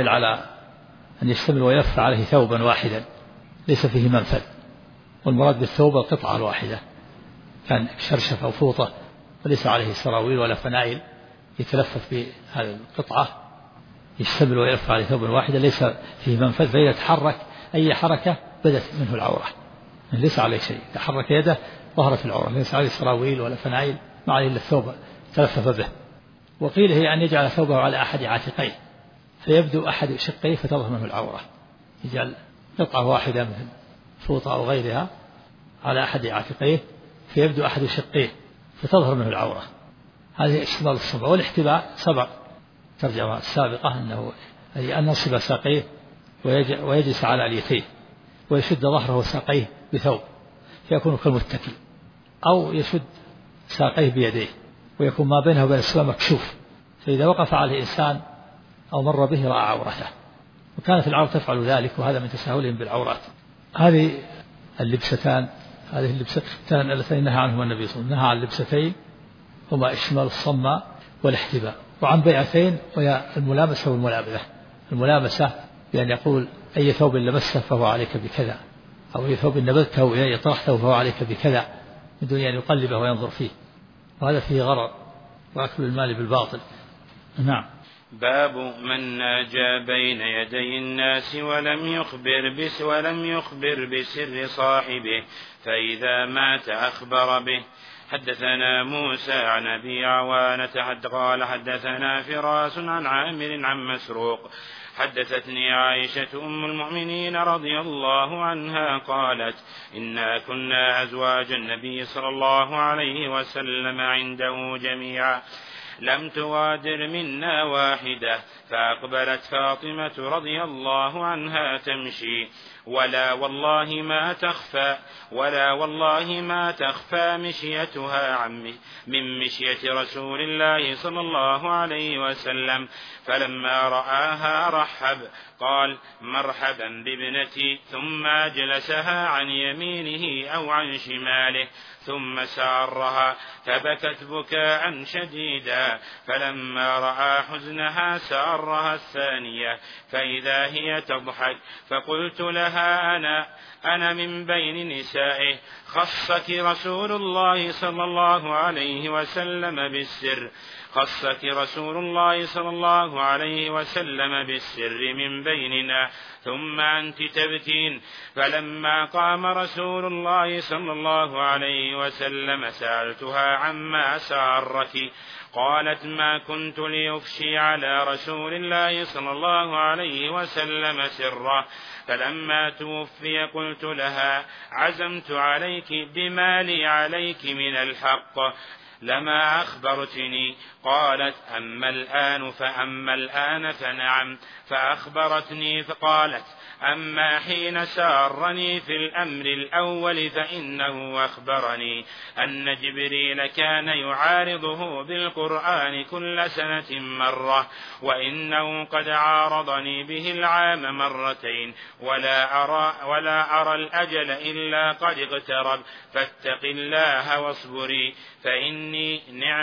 يشتمل ويلف عليه ثوبا واحدا ليس فيه منفذ، والمراد بالثوب القطعة الواحدة، كان شرشف أو فوطة وليس عليه سراويل ولا فنائل، يتلفف بهذه القطعة، يشتمل ويلف عليه ثوبا واحدا ليس فيه منفذ، فإذا تحرك أي حركة بدت منه العورة، ليس عليه شيء، تحرك يده ظهرت العورة، ليس عليه سراويل ولا فنائل، ما عليه إلا الثوب تلفف به. وقيل هي أن يجعل ثوبه على أحد عاتقيه فيبدو أحد شقيه فتظهر منه العورة، يجعل قطعة واحدة مثل فوطة أو غيرها على أحد عاتقيه فيبدو أحد شقيه فتظهر منه العورة. هذه اشتمال الصبع. والاحتباء سبق ترجمة السابقة أنه أي أن ينصب ساقيه ويجلس على اليتيه ويشد ظهره وساقيه بثوب فيكون كالمتكئ، أو يشد ساقيه بيديه ويكون ما بينه وبين السماء مكشوف، فإذا وقف عليه إنسان أو مر به رأى عورته. وكانت العرب تفعل ذلك، وهذا من تساهلهم بالعورات. هذه اللبستان اللتين نهى عنهما النبي صلى الله عليه وسلم، نهى عن اللبستين هما إشمال الصمة والاحتباء، وعن بيعتين وهي الملامسة والملابذة. الملامسة بأن يقول أي ثوب لمسته فهو عليك بكذا، أو أي ثوب نبذته وإليه طرحته فهو عليك بكذا، من دون أن يقلبه وينظر فيه، وهذا فيه غرر وأكل المال بالباطل. نعم. باب من ناجى بين يدي الناس ولم يخبر بسر صاحبه فإذا مات أخبر به. حدثنا موسى عن أبي عوانة قال حدثنا فراس عن عامر عن مسروق حدثتني عائشة أم المؤمنين رضي الله عنها قالت إنا كنا أزواج النبي صلى الله عليه وسلم عنده جميعا لم تغادر منا واحدة، فأقبلت فاطمة رضي الله عنها تمشي ولا والله ما تخفى مشيتها من مشية رسول الله صلى الله عليه وسلم، فلما رآها رحب قال مرحبا بابنتي، ثم أجلسها عن يمينه أو عن شماله ثم سارها فبكت بكاء شديدا، فلما رأى حزنها سارها الثانية فإذا هي تضحك، فقلت لها أنا من بين نسائه خصك رسول الله صلى الله عليه وسلم بالسر من بيننا، ثم أنت تبكين. فلما قام رسول الله صلى الله عليه وسلم سألتها عما سارك، قالت ما كنت ليفشي على رسول الله صلى الله عليه وسلم سره، فلما توفي قلت لها عزمت عليك بما لي عليك من الحق لما أخبرتني، قالت أما الآن فنعم، فأخبرتني فقالت أما حين سارني في الأمر الأول فإنه أخبرني أن جبريل كان يعارضه بالقرآن كل سنة مرة، وإنه قد عارضني به العام مرتين، ولا أرى الأجل إلا قد اقترب، فاتق الله واصبري فإني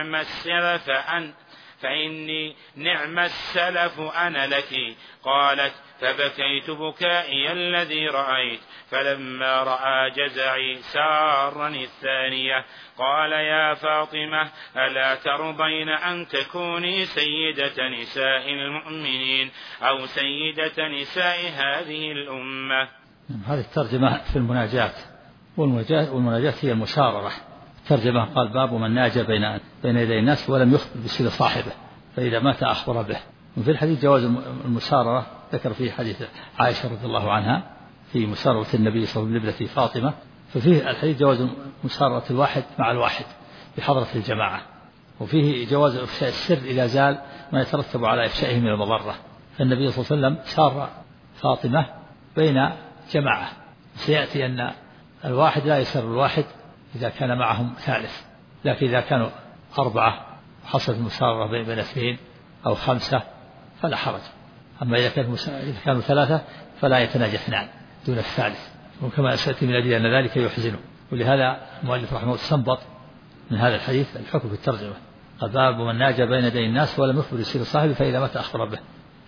نعم السلف أنا لك. قالت فبكيت بكائي الذي رأيت، فلما رأى جزعي سارني الثانية، قال يا فاطمة ألا ترضين أن تكوني سيدة نساء المؤمنين أو سيدة نساء هذه الأمة. هذه الترجمة في المناجات، والمناجات هي المشاررة. ترجمة قال باب من ناجى بين يدي الناس ولم يخبر بسر صاحبه فإذا مات أخبر به. وفي الحديث جواز المشاررة، ذكر فيه حديث عائشة رضي الله عنها في مشاررة النبي صلى الله عليه وسلم لابنته فاطمة، ففيه الحديث جواز مشاررة الواحد مع الواحد بحضرة الجماعة، وفيه جواز إفشاء السر إذا زال ما يترتب على إفشائه من المضرة. فالنبي صلى الله عليه وسلم سار فاطمة بين جماعة، سيأتي أن الواحد لا يسر الواحد إذا كان معهم ثالث، لكن إذا كانوا 4 وحصلت المسارة بين 2 أو 5 فلا حرج. أما إذا كانوا 3 فلا يتناجى 2 دون الثالث، وكما سيأتي من أجل أن ذلك يحزنه. ولهذا المؤلف رحمه الله استنبط من هذا الحديث الحكم في الترجمة، باب من ناجى بين يدي الناس ولم يخبر بسر صاحبه فإذا مات أخبر به.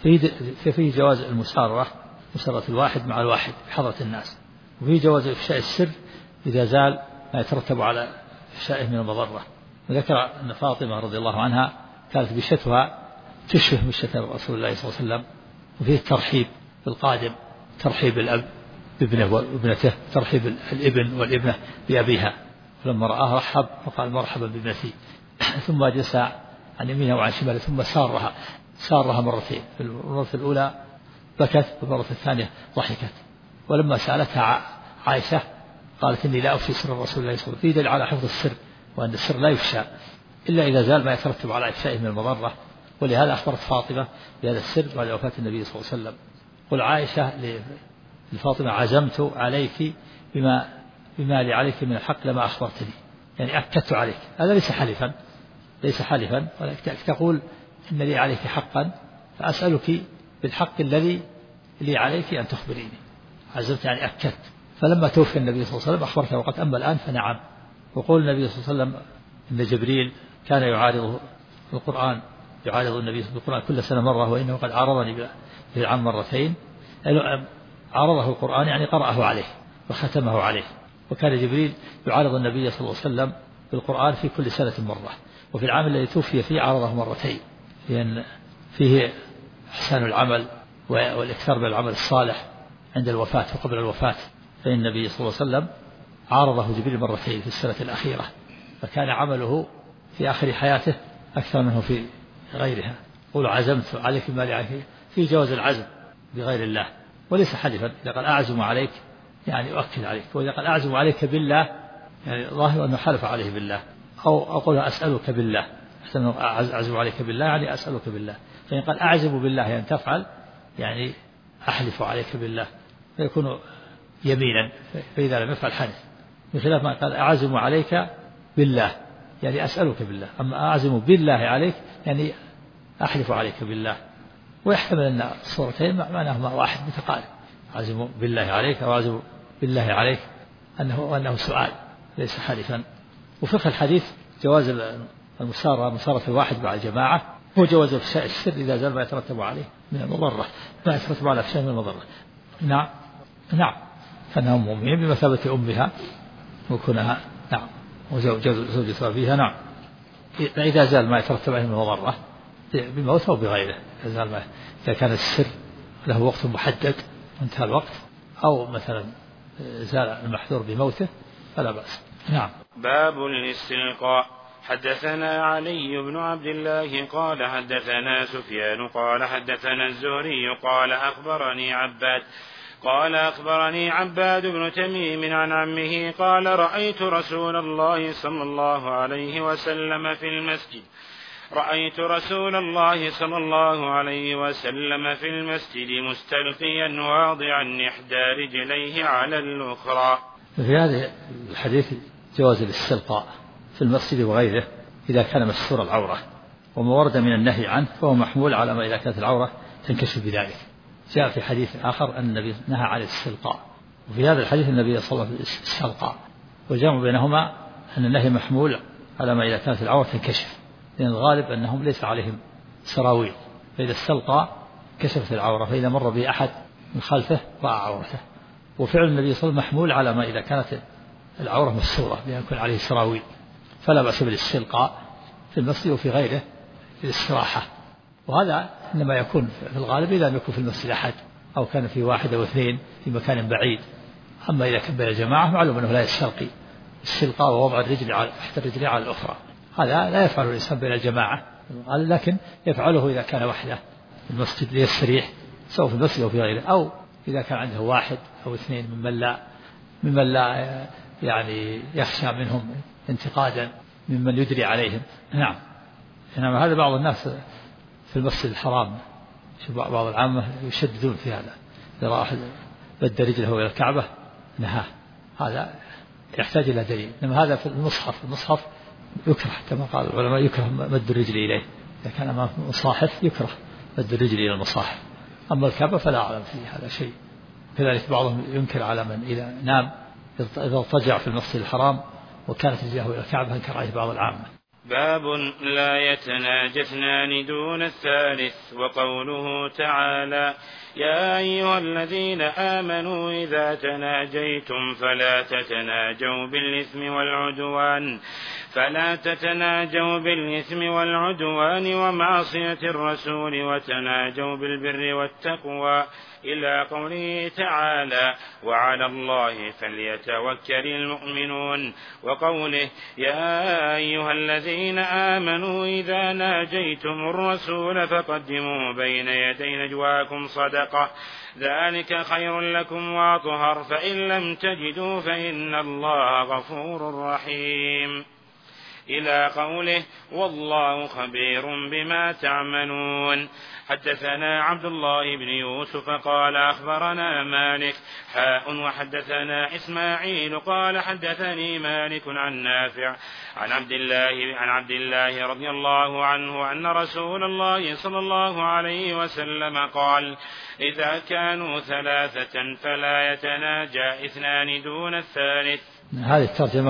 فيه جواز المسارة، مسارة الواحد مع الواحد بحضرة الناس، وفيه جواز إفشاء السر إذا زال ما يترتب على إفشائه من المضرة. وذكر أن فاطمة رضي الله عنها كانت مشيتها تشبه مشية رسول الله صلى الله عليه وسلم، وفيه الترحيب بالقادم، ترحيب الأب بابنه وابنته، ترحيب الابن والابنة بأبيها، فلما رآها رحب وقال مرحبا بابنتي، ثم جلس عن يمينها وعن شماله، ثم سارها مرتين، في المرة الأولى بكت والمرة الثانية ضحكت. ولما سألتها عائشة قالت إني لا أفشي سر رسول الله صلى الله عليه وسلم، في دليل على حفظ السر وأن السر لا يفشى، إلا إذا زال ما يترتب على إفشائه من المضرة. ولهذا أخبرت فاطمة بهذا السر بعد وفاة النبي صلى الله عليه وسلم. قل عائشة لفاطمة عزمت عليك بما لي عليك من الحق لما أخبرتني، يعني أكدت عليك. هذا ليس حلفا ولكن تقول إن لي عليك حقا فأسألك بالحق الذي لي عليك أن تخبريني. عزمت يعني أكدت. فلما توفي النبي صلى الله عليه وسلم أخبرته وقت أما الآن فنعم. وقول النبي صلى الله عليه وسلم إن جبريل كان يعارض النبي بالقرآن كل سنة مرة، وإنه قد عارضني في العام مرتين. عارضه القرآن يعني قرأه عليه وختمه عليه. وكان جبريل يعارض النبي صلى الله عليه وسلم بالقرآن في كل سنة مرة. وفي العام الذي توفي فيه عارضه مرتين، لأن فيه إحسان العمل والإكثار بالعمل الصالح عند الوفاة وقبل الوفاة. فإن النبي صلى الله عليه وسلم عارضه جبريل مرتين في السنة الأخيرة، فكان عمله في آخر حياته أكثر منه في غيرها. قولوا عزمت عليك ما لي في جواز العزم بغير الله وليس حلفا. إذا قال أعزم عليك يعني أؤكد عليك، وإذا قال أعزم عليك بالله يعني ظاهر أنه حلف عليه بالله. أو أقول أسألك بالله، أعزم عليك بالله يعني أسألك بالله. فإن قال أعزم بالله يعني تفعل يعني أحلف عليك بالله فيكون يمينا، فإذا لم يفعل حنث. بخلاف ما قال أعزم عليك بالله يعني أسألك بالله. أما أعزم بالله عليك يعني أحلف عليك بالله. ويحتمل أن الصورتين معناهما واحد متقارب، أعزم بالله عليك أو أعزم بالله عليك أنه سؤال ليس حلفا. وفقه الحديث جواز مسارة الواحد مع الجماعة، هو جواز إفشاء السر إذا زال ما يترتب عليه من المضرة، ما يترتب على إفشاء من المضرة. نعم فإنهم مؤمنين بمثابة أمها وكونها نعم وزوجتها فيها. نعم إذا زال ما يترتب عليه من المضرة بموت أو بغيره، إذا كان السر له وقت محدد وانتهى الوقت، أو مثلا زال المحذور بموته فلا بأس. نعم. باب الاستلقاء. حدثنا علي بن عبد الله قال حدثنا سفيان قال حدثنا الزهري قال أخبرني عباد بن تميم عن عمه قال رأيت رسول الله صلى الله عليه وسلم في المسجد مستلقيا واضعا إحدى رجليه على الأخرى. في هذا الحديث جواز الاستلقاء في المسجد وغيره إذا كان مستور العورة، وما ورد من النهي عنه فهو محمول على ما إذا كانت العورة تنكشف بذلك. جاء في حديث آخر أن النبي نهى عن الاستلقاء، وفي هذا الحديث النبي صلى الله عليه وسلم استلقى، والجمع بينهما أن النهي محمول على ما إذا كانت العورة تنكشف، لأن الغالب أنهم ليس عليهم سراويل، فإذا استلقى كشفت العورة، فإذا مر به أحد من خلفه رأى عورته. وفعل النبي صلى الله عليه وسلم محمول على ما إذا كانت العورة مستورة بأن يكون عليه سراويل، فلا بأس بالاستلقاء في المسجد وفي غيره في الاستراحة. وهذا إنما يكون في الغالب إذا لم يكن في المسجد أحد أو كان في واحد أو اثنين في مكان بعيد. أما إذا كان بين الجماعة معلوم أنه لا يستلقي. الاستلقاء ووضع الرجل إحدى الرجلين على الأخرى هذا لا يفعله الإنسان بين الجماعة، لكن يفعله إذا كان وحده في المسجد ليستريح، سواء في المسجد أو في غيره، أو إذا كان عنده واحد أو اثنين ممن لا يعني يخشى منهم انتقادا ممن يدري عليهم. نعم. إنما هذا بعض الناس في المسجد الحرام بعض العامة يشددون في هذا، إذا رأى أحد بد رجله إلى الكعبة نهاه، هذا يحتاج إلى دليل. إنما هذا في المصحف يكره كما قال العلماء، يكره مد الرجل إليه، إذا كان أمام مصاحف يكره مد الرجل إلى المصاحف. أما الكعبة فلا أعلم فيه هذا شيء. كذلك بعضهم ينكر على من إذا نام إذا اضطجع في المسجد الحرام وكانت رجله إلى الكعبة أنكر عليه بعض العامة. باب لا يتناجى اثنان دون الثالث. وقوله تعالى يا أيها الذين آمنوا إذا تناجيتم فلا تتناجوا بالإثم والعدوان ومعصية الرسول وتناجوا بالبر والتقوى إلى قوله تعالى وعلى الله فليتوكل المؤمنون. وقوله يا أيها الذين آمنوا إذا ناجيتم الرسول فقدموا بين يدي نجواكم صدقة ذلك خير لكم وأطهر فإن لم تجدوا فإن الله غفور رحيم. إلى قوله والله خبير بما تعملون. حدثنا عبد الله بن يوسف قال أخبرنا مالك وحدثنا إسماعيل قال حدثني مالك عن نافع عن عبد الله رضي الله عنه أن رسول الله صلى الله عليه وسلم قال إذا كانوا 3 فلا يتناجى 2 دون الثالث. هذه الترجمة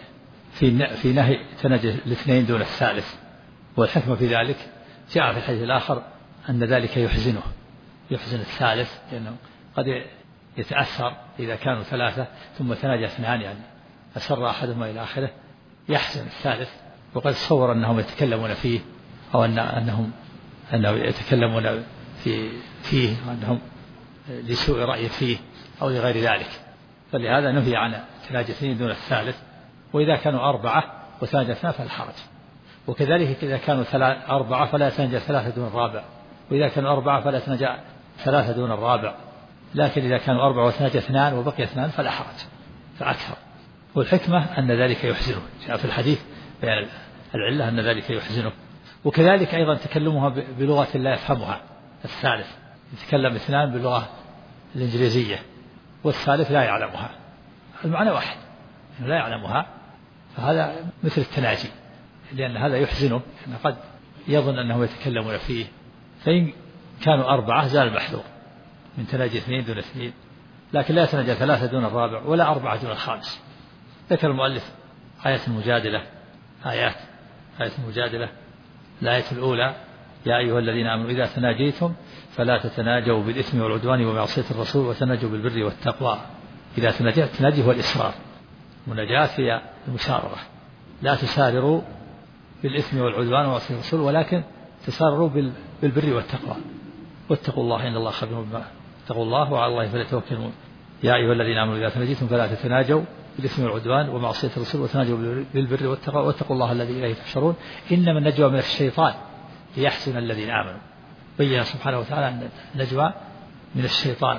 في نهي تناجي 2 دون الثالث، والحكمة في ذلك جاء في الحديث الآخر أن ذلك يحزن الثالث، لأنه قد يتأثر إذا كانوا 3 ثم تناجى 2، يعني أسر أحدهما إلى آخره يحزن الثالث، وقد تصور أنهم يتكلمون فيه أو أنهم يتكلمون فيه وأنهم لسوء رأي فيه أو لغير ذلك، فلهذا نهي عن تناجي 2 دون الثالث. وإذا كانوا 4 وتناجى 2 فلا حرج، وكذلك إذا كانوا 4 فلا يتناجى 3 دون الرابع، وإذا كانوا 4 فلا يتناجى 3 دون الرابع، لكن إذا كانوا 4 وتناجى 2 وبقي 2 فلا حرج فأكثر. والحكمة أن ذلك يحزنه، جاء في الحديث بيان العلة أن ذلك يحزنه. وكذلك أيضا تكلمها بلغة لا يفهمها الثالث، يتكلم 2 باللغة الإنجليزية والثالث لا يعلمها، المعنى واحد لا يعلمها، فهذا مثل التناجي، لأن هذا يحزنه، لأن قد يظن أنهم يتكلمون فيه. فإن كانوا 4 زال المحذور من تناجي 2 دون 2، لكن لا يتناجى 3 دون الرابع ولا 4 دون الخامس. ذكر المؤلف آية المجادلة، آية المجادلة. الآية الأولى يا أيها الذين آمنوا إذا تناجيتم فلا تتناجوا بالإثم والعدوان ومعصية الرسول وتناجوا بالبر والتقوى. إذا تناجيت، التناجي هو الإصرار، مناجاة هي المساررة، لا تسارروا بالإثم والعدوان ومعصية الرسول ولكن تسارروا بالبر والتقوى، واتقوا الله إن الله خبير بما، اتقوا الله وعلى الله فليتوكل المؤمنون. يا أيها الذين آمنوا إذا تناجيتم فلا تتناجوا بالإثم والعدوان ومعصية الرسول وتناجوا بالبر والتقوى واتقوا الله الذي إليه تحشرون. إنما النجوى من الشيطان ليحزن الذين آمنوا. بين سبحانه وتعالى أن النجوى من الشيطان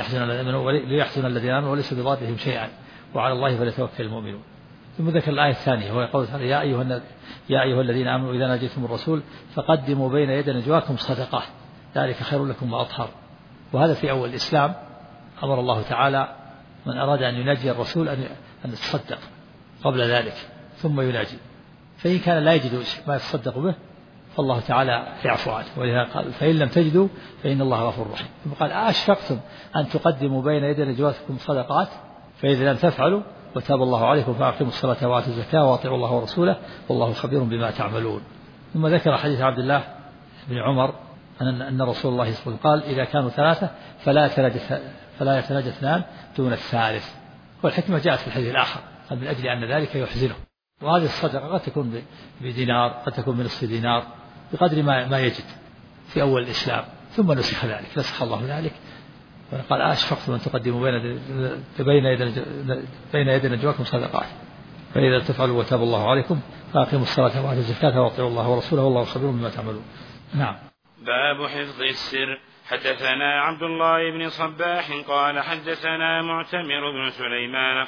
ليحزن الذين آمنوا وليس بضارهم شيئا وعلى الله فليتوكل المؤمنون. ثم ذكر الآية الثانية وهي قوله تعالى يا أيها الذين آمنوا إذا ناجيتم الرسول فقدموا بين يدي نجواكم صدقة ذلك خير لكم وأطهر. وهذا في أول الإسلام أمر الله تعالى من أراد أن يناجي الرسول أن يتصدق قبل ذلك ثم يناجي، فإن كان لا يجد ما يتصدق به فالله تعالى يعفو عنه، ولهذا قال فإن لم تجدوا فإن الله غفور رحيم. ثم قال أشفقتم أن تقدموا بين يدي نجواكم صدقات فإذا لم تفعلوا وتاب الله عليكم فأقيموا الصلاة وآتوا الزكاة وأطيعوا الله ورسوله والله خبير بما تعملون. ثم ذكر حديث عبد الله بن عمر أن رسول الله صلى الله عليه وسلم قال إذا كانوا 3 فلا يتناجى 2 دون الثالث. والحكمة جاءت في الحديث الآخر من أجل أن ذلك يحزنه. وهذه الصدقة قد تكون بدينار، قد تكون بنصف دينار، بقدر ما يجد في أول الإسلام، ثم نسخ ذلك، نسخ الله ذلك وقال أشفقتم أن تقدموا بين يدي نجواكم صدقات فإذا تفعلوا وتاب الله عليكم فأقيموا الصلاة وآتوا الزكاة وأطيعوا الله ورسوله والله خبير بما تعملون. نعم. باب حفظ السر. حدثنا عبد الله بن صباح قال حدثنا معتمر بن سليمان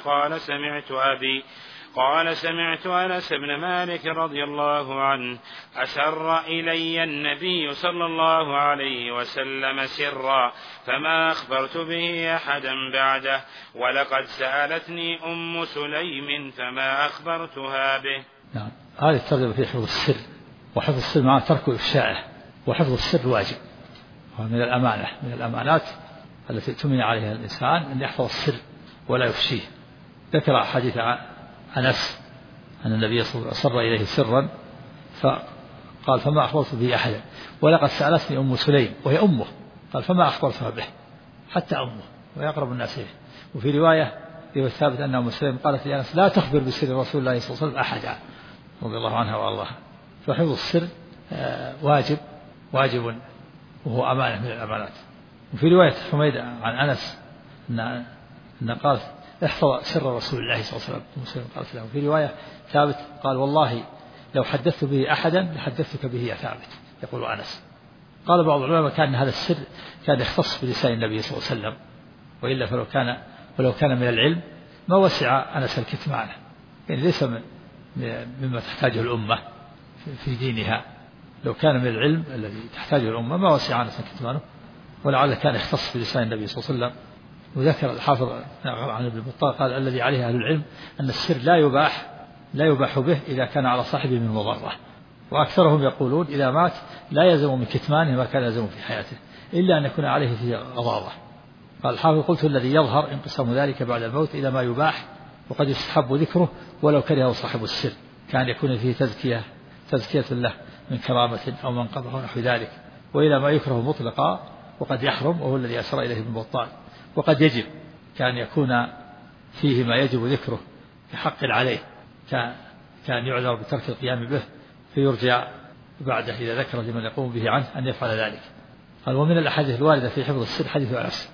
قال سمعت أنس بن مالك رضي الله عنه أسر إلي النبي صلى الله عليه وسلم سرا فما أخبرت به أحدا بعده ولقد سألتني أم سليم فما أخبرتها به. نعم. هذه الترجمة في حفظ السر، وحفظ السر مع ترك إفشائه، وحفظ السر واجب ومن الأمانة، من الأمانات التي اؤتمن عليها الإنسان أن يحفظ السر ولا يفشيه. ذكر حديث أنس أن النبي صلى الله عليه وسلم أسر إليه سرا فقال فما أخبرت به أحدا ولقد سألتني أم سليم وهي أمه، قال فما أخبرتها به حتى أمه ويقرب الناس إليه. وفي رواية ثابت أن أم سليم قالت لأنس لا تخبر بسر رسول الله صلى الله عليه وسلم أحدا رضي الله عنها وأرضاها. فحفظ السر واجب وهو أمانة من الأمانات. وفي رواية حميد عن أنس أن قال احفظ سر رسول الله صلى الله عليه وسلم قالت له. في رواية ثابت قال والله لو حدثت به أحدا لحدثتك به يا ثابت، يقول أنس. قال بعض العلماء كان هذا السر كان يختص بلسان النبي صلى الله عليه وسلم، وإلا ولو كان من العلم ما وسع أنس الكتمان، يعني ليس مما تحتاجه الأمة في دينها. لو كان من العلم الذي تحتاجه الأمة ما وسع ناس كتمانه، ولعل كان يختص بلسان النبي صلى الله عليه وسلم. وذكر الحافظ عن ابن بطال قال الذي عليه أهل العلم أن السر لا يباح به إذا كان على صاحبه من مضرة، وأكثرهم يقولون إذا مات لا يلزم من كتمانه ما كان يلزم في حياته إلا أن يكون عليه فيه غضاضة. قال الحافظ قلت الذي يظهر انقسام ذلك بعد الموت إلى ما يباح وقد يستحب ذكره ولو كره صاحب السر، كان يكون فيه تزكية له من كرامة أو منقبة ونحو ذلك، وإلى ما يكره مطلقا وقد يحرم وهو الذي أسر إليه ابن بطال. وقد يجب كان يكون فيه ما يجب ذكره كحق عليه، كان يعذر بترك القيام به فيرجع بعده إذا ذكر لمن يقوم به عنه أن يفعل ذلك. قال ومن الأحاديث الواردة في حفظ السر حديث أنس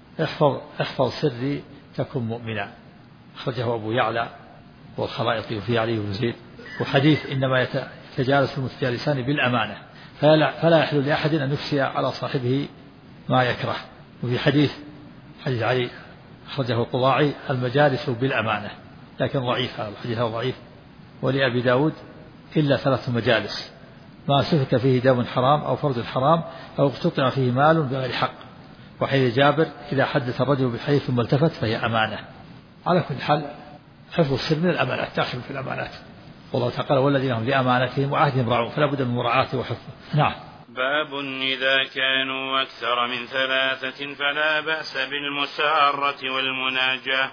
احفظ سري تكن مؤمنا، أخرجه أبو يعلى والخلائطي في علي بن زيد. وحديث إنما يتجالس المتجالسان بالأمانة فلا يحل لأحد أن يفشي على صاحبه ما يكره. وفي حديث علي أخرجه الطلاعي المجالس بالأمانة، لكن ضعيف، هذا الحديث ضعيف. ولأبي داود إلا 3 مجالس ما سفك فيه دم حرام أو فرد حرام أو اقتطع فيه مال بغير حق. وحديث جابر إذا حدث الرجل بحديث ثم التفت فهي أمانة. على كل حال حفظ السر من الأمانات، داخل في الأمانات. والله تعالى والذين هم لأمانتهم وعهدهم راعون، فلا بد من مراعاته وحفظه. نعم. باب إذا كانوا أكثر من 3 فلا بأس بالمسارة والمناجاة.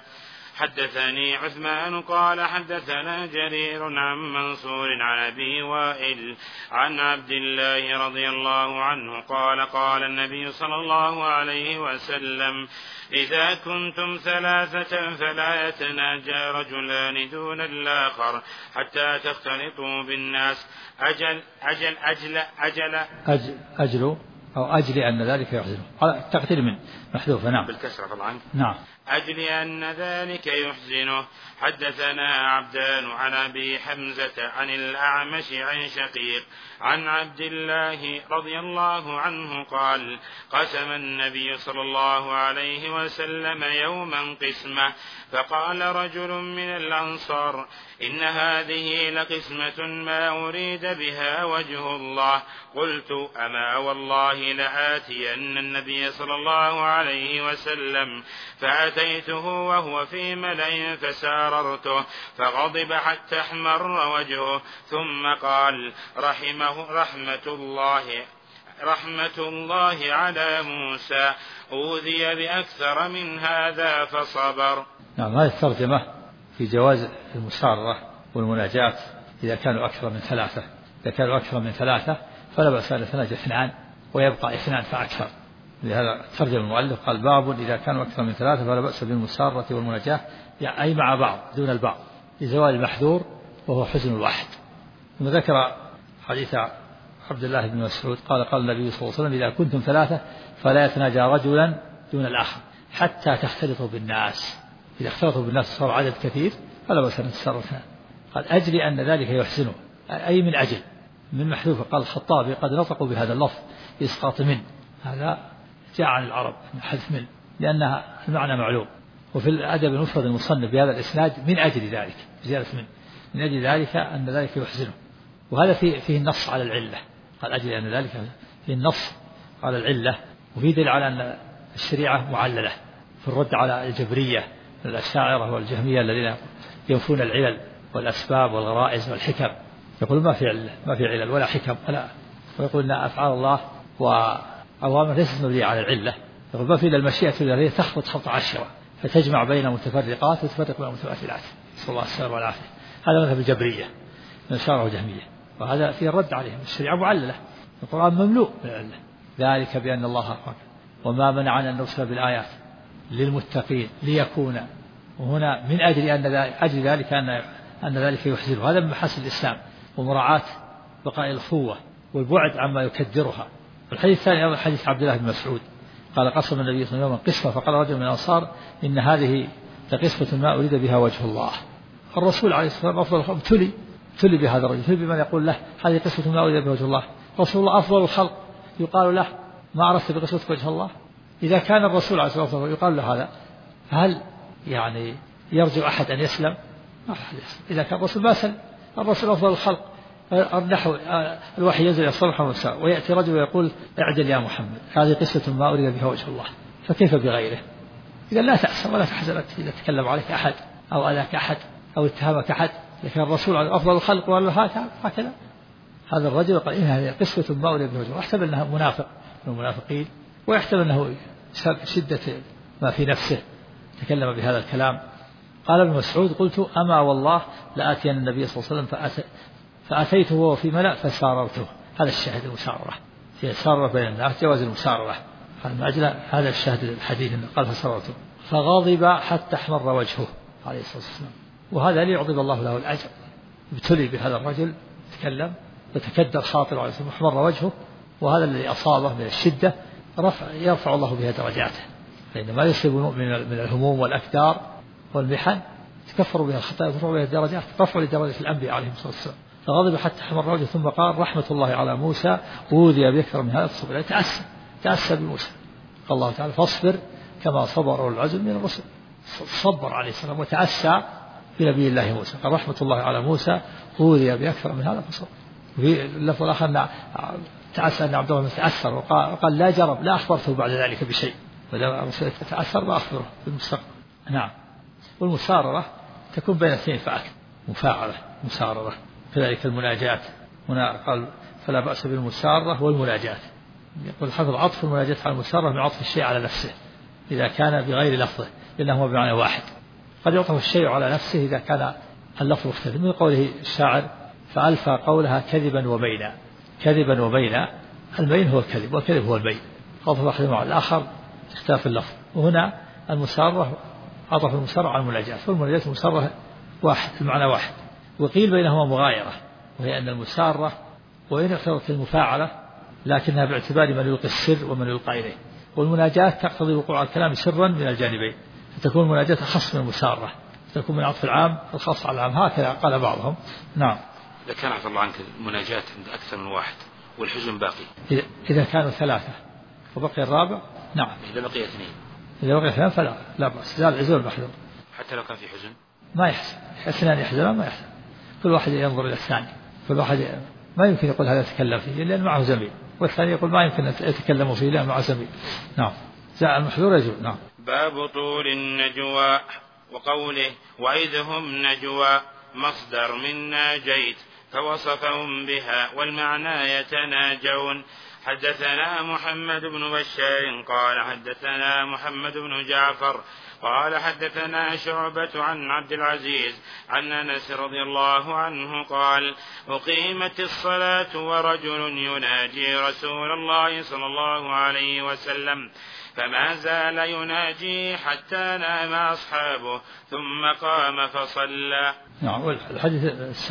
حدثني عثمان قال حدثنا جرير عن منصور عن أبي وائل عن عبد الله رضي الله عنه قال قال النبي صلى الله عليه وسلم إذا كنتم 3 فلا يتناجى رجلان دون الآخر حتى تختلطوا بالناس. أجل أن ذلك يحزنه، على التقدير من محذوفة. نعم بالكسرة طبعا. نعم. أجل أن ذلك يحزنه. حدثنا عبدان عن أبي حمزة عن الأعمش عن شقيق عن عبد الله رضي الله عنه قال قسم النبي صلى الله عليه وسلم يوما قسمة فقال رجل من الأنصار إن هذه لقسمة ما أريد بها وجه الله. قلت أما والله لآتين النبي صلى الله عليه وسلم فأتيته وهو في ملأ فساررته فغضب حتى احمر وجهه ثم قال رحمة الله على موسى أوذي بأكثر من هذا فصبر. نعم. هذه الترجمة في جواز المسارة والمناجاة إذا كانوا أكثر من 3. إذا كانوا أكثر من 3 فلا بأس أن يتناجى 2 ويبقى 2 فأكثر. لهذا ترجم المؤلف قال باب إذا كانوا أكثر من 3 فلا بأس بالمسارة والمناجاة، يعني أي مع بعض دون البعض لزوال المحذور وهو حزن الواحد. ثم ذكر حديث عبد الله بن مسعود قال قال النبي صلى الله عليه وسلم إذا كنتم 3 فلا يتناجى رجلا دون الآخر حتى تختلطوا بالناس. إذا اختلطوا بالناس صار عدد كثير فلا بأس أن تساروا 2. قال أجل أن ذلك يحزنه، أي من أجل من محذوفة. قال الخطابي قد نطقوا بهذا اللفظ بإسقاط من، هذا جاء عن العرب من حذف من لأنها المعنى معلوم. وفي الأدب المفرد المصنف بهذا الإسناد من أجل ذلك زيادة من أجل ذلك أن ذلك يحزنه. وهذا فيه النص على العلة. قال أجل أن ذلك فيه النص على العلة، وفي دليل على أن الشريعة معللة في الرد على الجبرية الأشاعرة والجهمية الذين ينفون العلل والأسباب والغرائز والحكم، يقول ما في علل ولا حكم ويقول أن أفعال الله وأوامر ليست مبنية على العلة. يقول ما في إلا المشيئة التي تخبط خبط عشرة فتجمع بين متفرقات وتفرق بين متماثلات، نسأل الله السلامة والعافية. هذا مذهب الجبرية من الأشاعرة والجهمية، وهذا فيه الرد عليهم. الشريعة معللة، القرآن مملوء من العلة. ذلك بأن الله أكبر وما منعنا أن نرسل بالآيات للمتقين ليكون، وهنا من أجل ذلك أن ذلك يحزن. هذا من محاسن الإسلام ومراعاة بقاء الأخوة والبعد عما يكدرها. الحديث الثاني أيضا حديث عبد الله بن مسعود قال قسم النبي صلى الله عليه وسلم قسمة فقال رجل من الأنصار إن هذه لقسمة ما أريد بها وجه الله. الرسول عليه الصلاة والسلام أفضل ابتلي بهذا الرجل، ابتلي بمن يقول له هذه قسمة ما أريد بها وجه الله. رسول الله أفضل الخلق يقال له ما عرفت بقسمة وجه الله. إذا كان الرسول عليه الصلاة والسلام يقال له هذا فهل يعني يرجو أحد أن يسلم؟ ما أحد يسلم. إذا كان الرسول ما سلم الرسول أفضل الخلق، النحو الوحي ينزل الصبح والمساء، ويأتي رجل ويقول اعدل يا محمد، هذه قصة ما أريد بها وجه الله، فكيف بغيره؟ إذا لا تأسى ولا تحزن إذا تكلم عليك أحد أو أذاك أحد أو اتهمك أحد، لكن الرسول أفضل الخلق وقال هكذا. هذا الرجل قال إن هذه قصة ما أريد بها وجه الله، يحتمل أنها منافق من المنافقين، ويحتمل أنه شدة ما في نفسه تكلم بهذا الكلام. قال ابن مسعود قلت أما والله لآتين النبي صلى الله عليه وسلم فأتيته وهو في ملأ فساررته. هذا الشاهد المساررة، في سارة بين الناس، جواز المساررة، هذا الشاهد الحديث قال فساررته، فغضب حتى احمر وجهه عليه الصلاة والسلام، وهذا ليعظم الله له الأجر. ابتلي بهذا الرجل تكلم وتكدر خاطره عليه الصلاة والسلام، احمر وجهه، وهذا الذي أصابه من الشدة يرفع الله بها درجاته، فإن ما يصيب المؤمن من الهموم والأكدار والمحن تكفر بها الخطايا وترفع بها الدرجات، ترفع لدرجة الأنبياء عليهم الصلاة والسلام. فغضب حتى احمر وجهه، ثم قال رحمة الله على موسى وأوذي بأكثر من هذا فصبر. تأسى بموسى، قال الله تعالى فاصبر كما صبر أولو العزم من الرسل، صبر عليه السلام وتأسى بنبي الله موسى، قال رحمة الله على موسى أوذي بأكثر من هذا فصبر. في اللفظ الآخر تأسى أن عبد الله تأثر، وقال لا جرب لا أخبرته بعد ذلك بشيء، ولما الرسول تأثر ما أخبره بالمستقبل. نعم. والمساررة تكون بين اثنين فأكثر، مفاعلة مساررة، كذلك المناجاة قال فلا بأس بالمسارة والمناجاة. يقول الحافظ عطف المناجاة على المسارة من عطف الشيء على نفسه إذا كان بغير لفظه، لأنه بمعنى واحد. قد يعطف الشيء على نفسه إذا كان اللفظ مختلف، من قوله الشاعر فألفى قولها كذبا وبينا. كذبا وبينا، البين هو الكذب والكذب هو البين، عطف أحدهما على الآخر اختلاف اللفظ. وهنا المسارة عطف المسارة على المناجاة، والمناجاة المسارة واحد، المعنى واحد. وقيل بينهما مغايرة، وهي أن المسارة وإن اختلفت المفاعلة لكنها باعتبار من يلقي السر ومن يلقى إليه، والمناجاة تقتضي وقوع الكلام سرا من الجانبين، فتكون المناجاة أخص من المسارة، تكون من عطف العام الخاص على العام، هكذا قال بعضهم. نعم. إذا كان عفى الله عنك المناجاة عند أكثر من واحد والحزن باقي، إذا كانوا ثلاثة وبقي الرابع، نعم. إذا بقي اثنين، إذا بقي اثنين فلا لا بأس، زال العزول المحذور، حتى لو كان في حزن ما يحزن، اثنان يحزنان ما يحزن، كل واحد ينظر إلى الثاني، كل واحد ما يمكن يقول هذا يتكلم فيه لأن معه زميل، والثاني يقول ما يمكن أن يتكلم فيه لأن معه زميل. نعم. زال المحذور يزول. نعم. باب طول النجوى وقوله وإذ هم نجوى مصدر من ناجيت فوصفهم بها، والمعنى يتناجون. حدثنا محمد بن بشار قال حدثنا محمد بن جعفر قال حدثنا شعبة عن عبد العزيز عن أنس رضي الله عنه قال أقيمت الصلاة ورجل يناجي رسول الله صلى الله عليه وسلم فما زال يناجي حتى نام أصحابه ثم قام فصلى. نعم. الحديث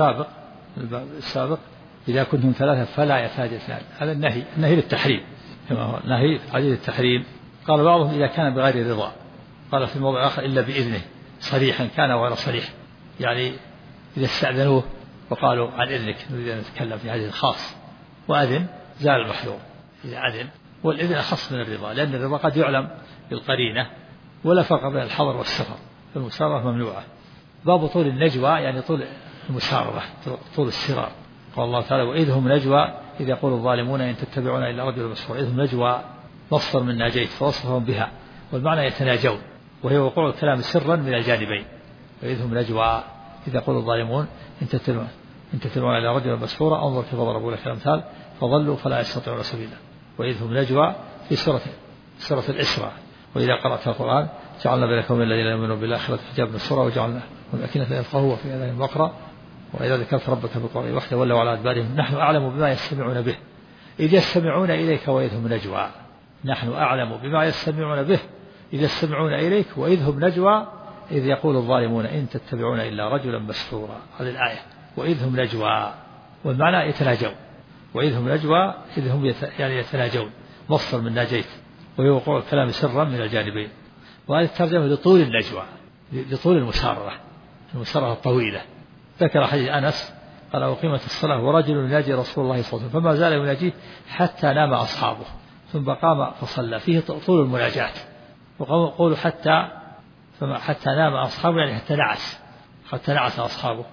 السابق إذا كنتم ثلاثة فلا يحتاج اثنان، هذا النهي للتحريم كما هو نهي حديث التحريم. قال بعضهم إذا كان بغير رضا، قال في موضع آخر إلا بإذنه صريحا كان وغير صريح، يعني إذا استأذنوه وقالوا عن إذنك نريد أن نتكلم في حديث خاص وأذن زال المحذور إذا أذن، والإذن أخص من الرضا لأن الرضا قد يعلم بالقرينة ولا فرق بين الحضر والسفر، فالمسارة ممنوعة. باب طول النجوى يعني طول المسارة، طول السرار. قال الله تعالى وإذ هم نجوى إذ يقول الظالمون إن تتبعون إلا رجلا مسحورا. إذ هم نجوى مصدر من ناجيت فوصفهم بها، والمعنى يتناجون، وهي وقوع الكلام سرا من الجانبين. وإذ هم نجوى إذ يقول الظالمون إن تتبعون إلا رجلا مسحورا انظر كيف ضربوا لك الأمثال فضلوا فلا يستطيعون سبيلا. وإذ هم نجوى في سورة الإسراء وإذا قرأت القرآن جعلنا بينكم من الذين يؤمنون بالآخرة حجاب من السورة وجعلنا والأكنة يفقهوا في آذانهم وقرا وإذا ذكرت ربك بالقرآن وحده ولوا على أدبارهم. نحن أعلم بما يستمعون به إذ يستمعون إليك وإذ هم نجوى. نحن أعلم بما يستمعون به إذ يستمعون إليك وإذ هم نجوى إذ يقول الظالمون إن تتبعون إلا رجلا مسحورا. هذه الآية وإذ هم نجوى، والمعنى يتناجون. وإذ هم نجوى إذ هم يعني يتناجون مصدر من ناجيت، وهي وقوع الكلام سرا من الجانبين. وهذه الترجمة لطول النجوى، لطول المسارة الطويلة. ذكر حديث أنس قال أقيمت الصلاة ورجل يناجي رسول الله صلى الله عليه وسلم فما زال يناجيه حتى نام أصحابه ثم قام فصلى. فيه طول المناجاة. وقولوا حتى نام أصحابه يعني حتى نعس أصحابه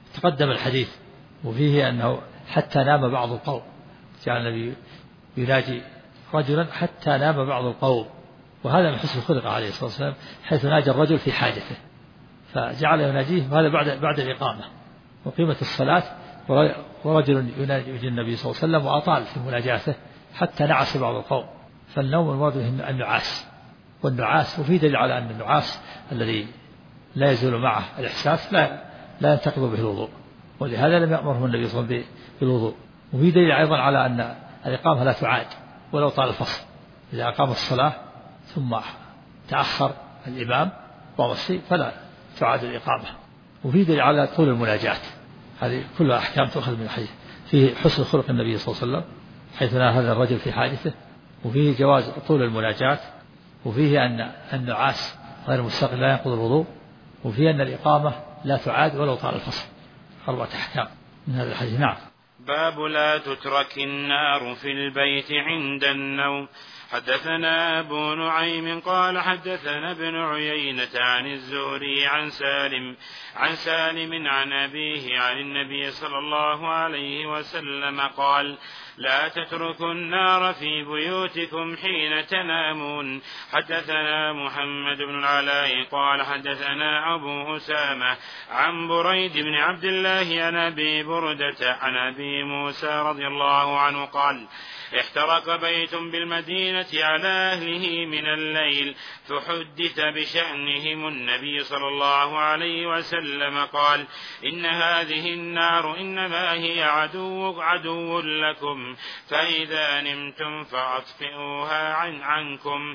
تقدم الحديث وفيه أنه حتى نام بعض القوم، جعل النبي يناجي رجلا حتى نام بعض القوم، وهذا من حسن الخلق عليه الصلاة والسلام، حيث ناجى الرجل في حاجته فجعل يناجيه، وهذا بعد الإقامة وقيمة الصلاة. ورجل يناجي النبي صلى الله عليه وسلم وأطال في مناجاته حتى نعس بعض القوم. فالنوم المراد به النعاس، والنعاس وفي دليل على أن النعاس الذي لا يزول معه الإحساس لا ينتقض به الوضوء، ولهذا لم يأمره النبي صلى الله عليه وسلم بالوضوء. وفي دليل أيضا على أن الإقامة لا تعاد ولو طال الفصل، إذا أقام الصلاة ثم تأخر الإمام ومصي فلا تعاد الإقامة. وفي دليل على طول المناجاة، هذه كلها أحكام تؤخذ من الحديث. فيه حسن خلق النبي صلى الله عليه وسلم حيث نهى هذا الرجل في حادثه، وفيه جواز طول المناجاة، وفيه أن النعاس غير مستقل لا ينقض الوضوء، وفيه أن الإقامة لا تعاد ولو طال الفصل. 4 أحكام من هذا الحديث. نعم. باب لا تترك النار في البيت عند النوم. حدثنا أبو نعيم قال حدثنا ابن عيينة عن الزهري عن سالم عن أبيه عن النبي صلى الله عليه وسلم قال: لا تتركوا النار في بيوتكم حين تنامون. حدثنا محمد بن العلاء قال حدثنا أبو أسامة عن بريد بن عبد الله عن أبي بردة عن أبي موسى رضي الله عنه قال: احترق بيت بالمدينة على أهله من الليل، فحدث بشأنهم النبي صلى الله عليه وسلم قال: إن هذه النار إنما هي عدو لكم، فإذا نمتم فأطفئوها عنكم.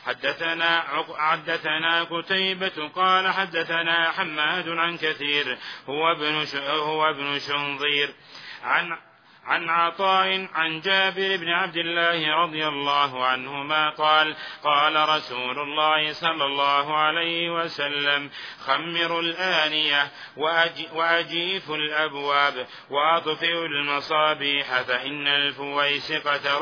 حدثنا قتيبة قال حدثنا حماد عن كثير هو ابن شنظير عن عطاء عن جابر بن عبد الله رضي الله عنهما قال: قال رسول الله صلى الله عليه وسلم: خمروا الآنية وأجيفوا الأبواب وأطفئوا المصابيح، فإن الفويسقة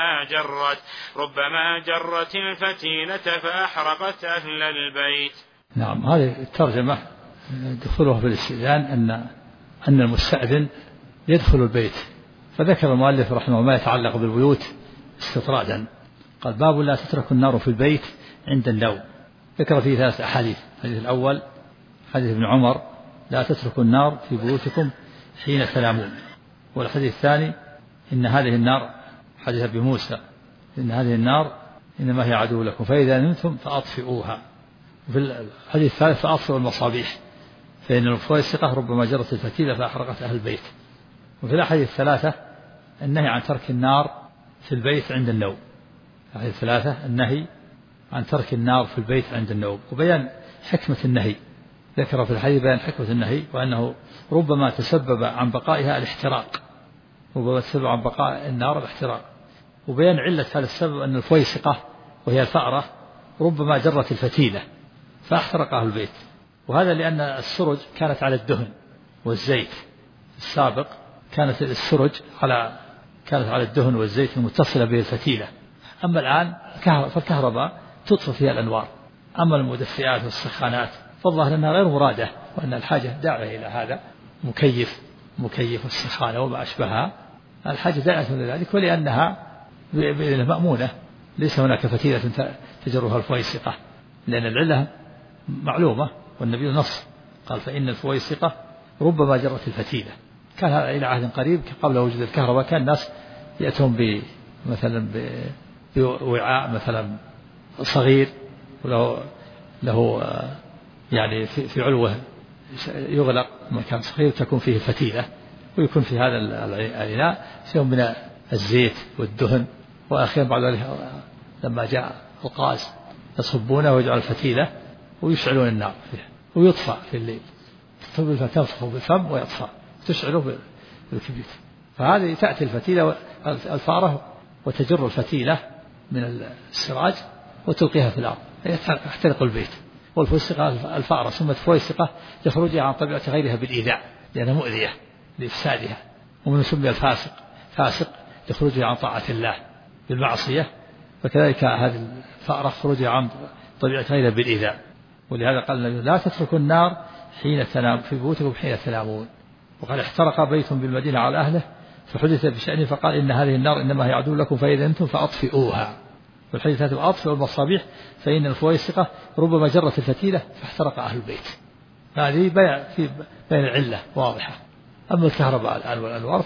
ربما جرت الفتيلة فأحرقت أهل البيت. نعم. هذه الترجمة دخوله في الاستئذان أن المستأذن يدخل البيت، فذكر المؤلف رحمه الله ما يتعلق بالبيوت استطرادا. قال: باب لا تترك النار في البيت عند النوم. ذكر فيه 3 أحاديث. الحديث الأول حديث ابن عمر: لا تتركوا النار في بيوتكم حين تنامون. والحديث الثاني: إن هذه النار، حديث أبي موسى: إن هذه النار إنما هي عدو لكم، فإذا نمتم فأطفئوها. وفي الحديث الثالث: فأطفئوا المصابيح، فإن الفويسقة ربما جرت الفتيلة فأحرقت أهل البيت. وفي الأحاديث 3: النهي عن ترك النار في البيت عند النوم. الأحاديث 3: النهي عن ترك النار في البيت عند النوم، وبيان حكمة النهي. ذكر في الحديث بيان حكمة النهي، وأنه ربما تسبب عن بقائها الاحتراق، ربما تسبب عن بقاء النار الاحتراق. وبيان علة هذا السبب أن الفويسقة وهي الفأرة ربما جرت الفتيلة فاحترق أهل البيت. وهذا لأن السرج كانت على الدهن والزيت. السابق كانت السرج كانت على الدهن والزيت المتصلة به الفتيلة. أما الآن فالكهرباء تطفئ فيها الأنوار. أما المدفئات والسخانات فالظاهر أنها غير مرادة، وأن الحاجة داعية إلى هذا، مكيف والسخانة وما أشبهها، الحاجة داعية إلى ذلك، ولأنها مأمونة، ليس هناك فتيلة تجرها الفويسقة، لأن العلة معلومة، والنبي نص قال: فإن الفويسقة ربما جرت الفتيلة. كان هذا إلى عهد قريب قبل وجود الكهرباء، كان الناس يأتون مثلا بوعاء مثلا صغير له يعني في علوه يغلق مكان صغير تكون فيه فتيلة، ويكون في هذا الإناء شيء من الزيت والدهن، وأخيرا بعد ذلك لما جاء الغاز يصبونه ويجعل الفتيلة ويشعلون النار فيها، ويطفأ في الليل، تنفخ بالفم ويطفأ، تشعله بالكبريت. فهذه تأتي الفتيلة الفارة وتجر الفتيلة من السراج وتلقيها في الأرض يحترق البيت. والفويسقة الفأرة سمت فويسقة لخروجها عن طبيعة غيرها بالإيذاء، لأنها مؤذية لإفسادها. ومن سمي فاسق لخروجها عن طاعة الله بالمعصية، فكذلك هذه الفأرة خروجها عن طبيعة غيرها بالإيذاء. ولهذا قال النبي: لا تتركوا النار حين تنام في بيوتكم حين تنامون. وقال احترق بيت بالمدينة على أهله فحدث بشأنه فقال إن هذه النار إنما هي عدو لكم فإذا أنتم فأطفئوها. والحديث هذا أطفئوا المصابيح فإن الفويسقة ربما جرت الفتيلة فاحترق أهل البيت. هذه بين العلة واضحة. أما الكهرباء الآن والأنوار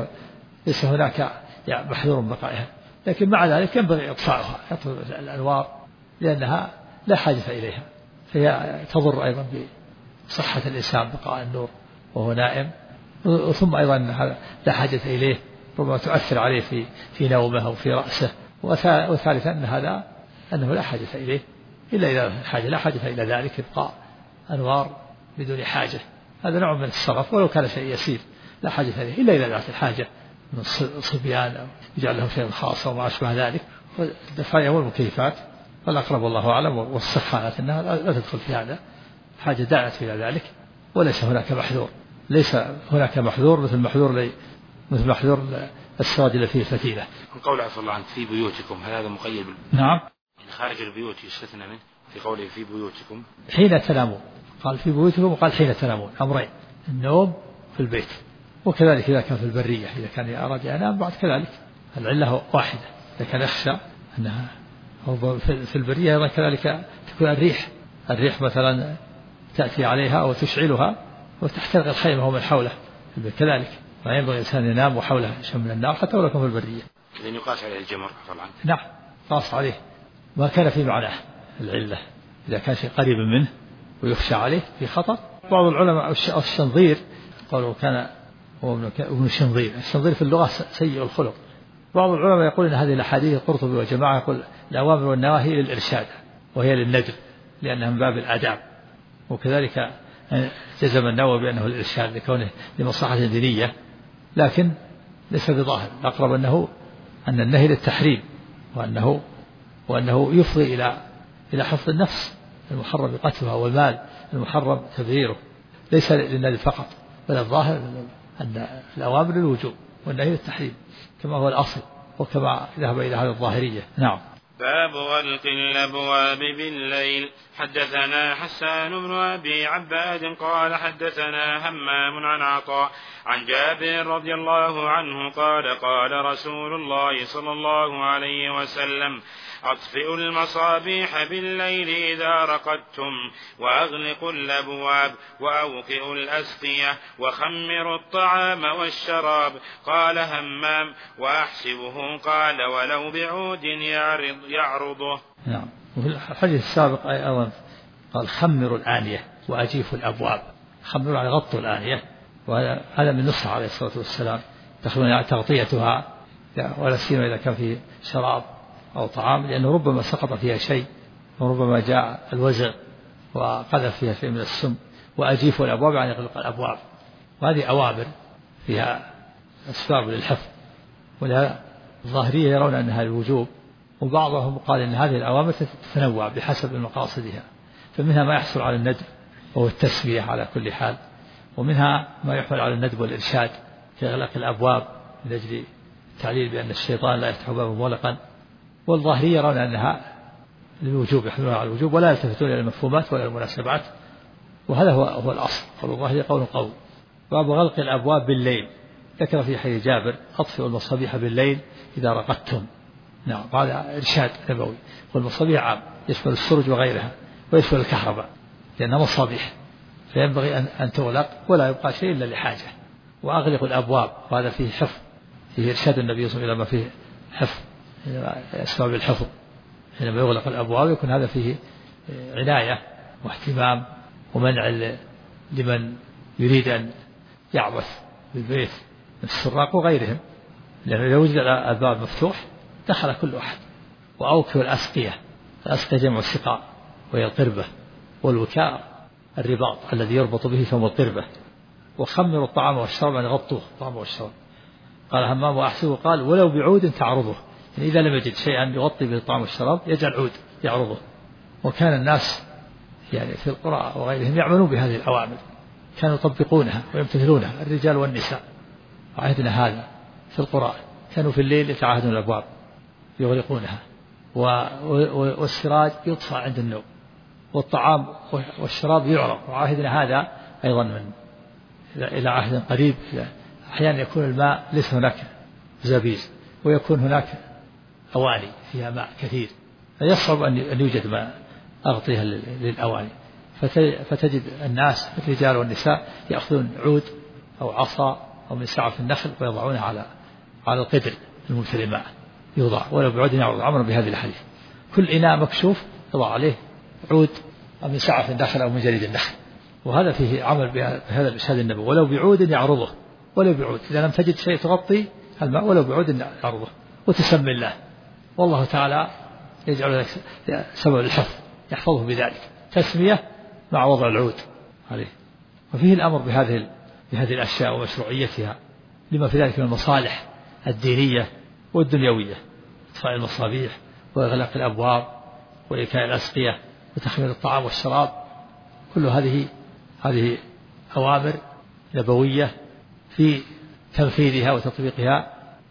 ليس هناك محذور بقائها، لكن مع ذلك ينبغي إطفاؤها، يطفئ الأنوار لأنها لا حاجة إليها، فهي تضر أيضا بصحة الإنسان بقاء النور وهو نائم، ثم أيضا لا حاجة إليه، ربما تؤثر عليه في نومه أو في رأسه. وثالثا أنه لا حاجة إليه إلا إذا الحاجة، لا حاجة إلى ذلك إبقاء أنوار بدون حاجة، هذا نوع من الصرف ولو كان شيء يسير، لا حاجة إليه إلا إذا ذات الحاجة من صبيان أو يجعل لهم شيء خاص أو ما أشبه ذلك. والدفاية والمكيفات والأقرب والله أعلم، والسخانات أنها لا تدخل في هذا، حاجة داعت إلى ذلك، وليس هناك محذور، ليس هناك محذور مثل محذور السراج الذي فيه فتيلة. قول عفوا الله عنك في بيوتكم، هذا مقيد نعم، خارج البيوت يستثنى منه في قوله في بيوتكم حين تنامون، قال في بيوتكم وقال حين تنامون، أمرين، النوم في البيت، وكذلك إذا كان في البرية، إذا كان أراد ينام بعد كذلك العلة واحدة، إذا كان يخشى أنها في البرية أيضا كذلك تكون الريح مثلا تأتي عليها أو تشعلها وتحترق الخيمة ومن حوله كذلك، ما ينبغي الإنسان ينام وحوله شيء من النار حتى ولو كان في البرية. إذن يقاس عليه الجمر طبعا. نعم قاس عليه ما كان في معناه العلة، إذا كان شيء قريب منه ويخشى عليه في خطر. بعض العلماء الشنظير قالوا كان هو ابن شنظير، الشنظير في اللغة سيء الخلق. بعض العلماء يقول إن هذه الأحاديث القرطبي وجماعة يقول الأوامر والنواهي للإرشاد وهي للندب لأنها من باب الآداب، وكذلك جزم النووي بأنه الإرشاد لكونه لمصلحة دينية، لكن ليس بظاهر، الأقرب أن النهي للتحريم، وأنه يفضي إلى حفظ النفس المحرم قتلها والمال المحرم تبذيره، ليس للندب فقط، بل الظاهر أن الأوامر للوجوب والنهي للتحريم كما هو الأصل، وكما ذهب إلى هذا الظاهرية. نعم. باب غلق الأبواب بالليل. حدثنا حسان بن أبي عباد قال حدثنا همام عن عطاء عن جابر رضي الله عنه قال قال رسول الله صلى الله عليه وسلم أطفئوا المصابيح بالليل إذا رقدتم وأغلقوا الأبواب وأوقئوا الأسقية وخمروا الطعام والشراب. قال همام وأحسبه قال ولو بعود يعرضه. نعم. وفي الحديث السابق أيضا قال خمروا الآنية وأجيفوا الأبواب، خمروا على غطوا الآنية، وهذا من نصح عليه الصلاة والسلام تخلون تغطيتها ولا سيما إذا كان في شراب أو طعام، لأنه ربما سقط فيها شيء وربما جاء الوزغ وقذف فيها شيء من السم. وأجيفوا الأبواب يعني يغلق الأبواب، وهذه أوامر فيها أسباب للحفظ، ولهذا الظاهرية يرون أنها الوجوب، وبعضهم قال إن هذه الأوامر تتنوع بحسب مقاصدها، فمنها ما يحصل على الندب وهو التسوية على كل حال، ومنها ما يحمل على الندب والإرشاد كإغلاق الأبواب من أجل التعليل بأن الشيطان لا يفتح بابا مغلقا. والظاهرية يرون أنها للوجوب، يحملونها على الوجوب ولا يلتفتون إلى المفهومات ولا المناسبات، وهذا هو الأصل. قول الظاهرية قول قوي. باب غلق الأبواب بالليل، ذكر في حديث جابر أطفئوا المصابيح بالليل إذا رقدتم. نعم، هذا إرشاد نبوي. والمصابيح عام يشمل السرج وغيرها ويشمل الكهرباء لأنها مصابيح، فينبغي أن تغلق ولا يبقى شيء إلا لحاجة. وأغلقوا الأبواب، وهذا فيه حفظ، فيه إرشاد النبي صلى الله عليه وسلم إلى ما فيه حفظ، أسباب الحفظ. حينما يغلق الأبواب يكون هذا فيه عناية واهتمام ومنع لمن يريد أن يعبث بالبيت من السراق وغيرهم، لأنه لو وجد الباب مفتوح دخل كل أحد. وأوكوا الأسقية، الأسقية جمع السقاء وهي القربة، والوكاء الرباط الذي يربط به ثم القربة. وخمروا الطعام والشراب يعني غطوه الطعام والشراب. قال همام وأحسبه قال ولو بعود تعرضه، يعني إذا لم يجد شيئا يغطي به الطعام والشراب يجعل عود يعرضه. وكان الناس يعني في القرى وغيرهم يعملون بهذه الأوامر، كانوا يطبقونها ويمتثلونها الرجال والنساء. وعهدنا هذا في القرى، كانوا في الليل يتعاهدون الأبواب يغلقونها، والسراج يطفى عند النوم، والطعام والشراب يعرض. وعهدنا هذا أيضا من إلى عهد قريب. أحيانا يكون الماء ليس هناك زبيز ويكون هناك أواني فيها ماء كثير، فيصعب أن يوجد ماء أغطيها للأواني، فتجد الناس الرجال والنساء يأخذون عود أو عصا أو من سعف النخل ويضعونها على القدر الممتلئ ماء، يوضع ولو بعود يعرض عمرا بهذه الحديث. كل إناء مكشوف يضع عليه عود أو من سعف النخل أو من جريد النخل، وهذا فيه عمل بهذا الإرشاد النبوي. ولو بعود يعرضه، ولو بعود إذا لم تجد شيء تغطي الماء ولو بعود يعرضه، وتسمي الله، والله تعالى يجعل لك سبب الحفظ يحفظه بذلك، تسمية مع وضع العود عليه. وفيه الأمر بهذه الأشياء ومشروعيتها لما في ذلك من المصالح الدينية والدنيوية، إطفاء المصابيح وإغلاق الأبواب وإيكاء الأسقية وتخمير الطعام والشراب، كل هذه أوامر نبوية في تنفيذها وتطبيقها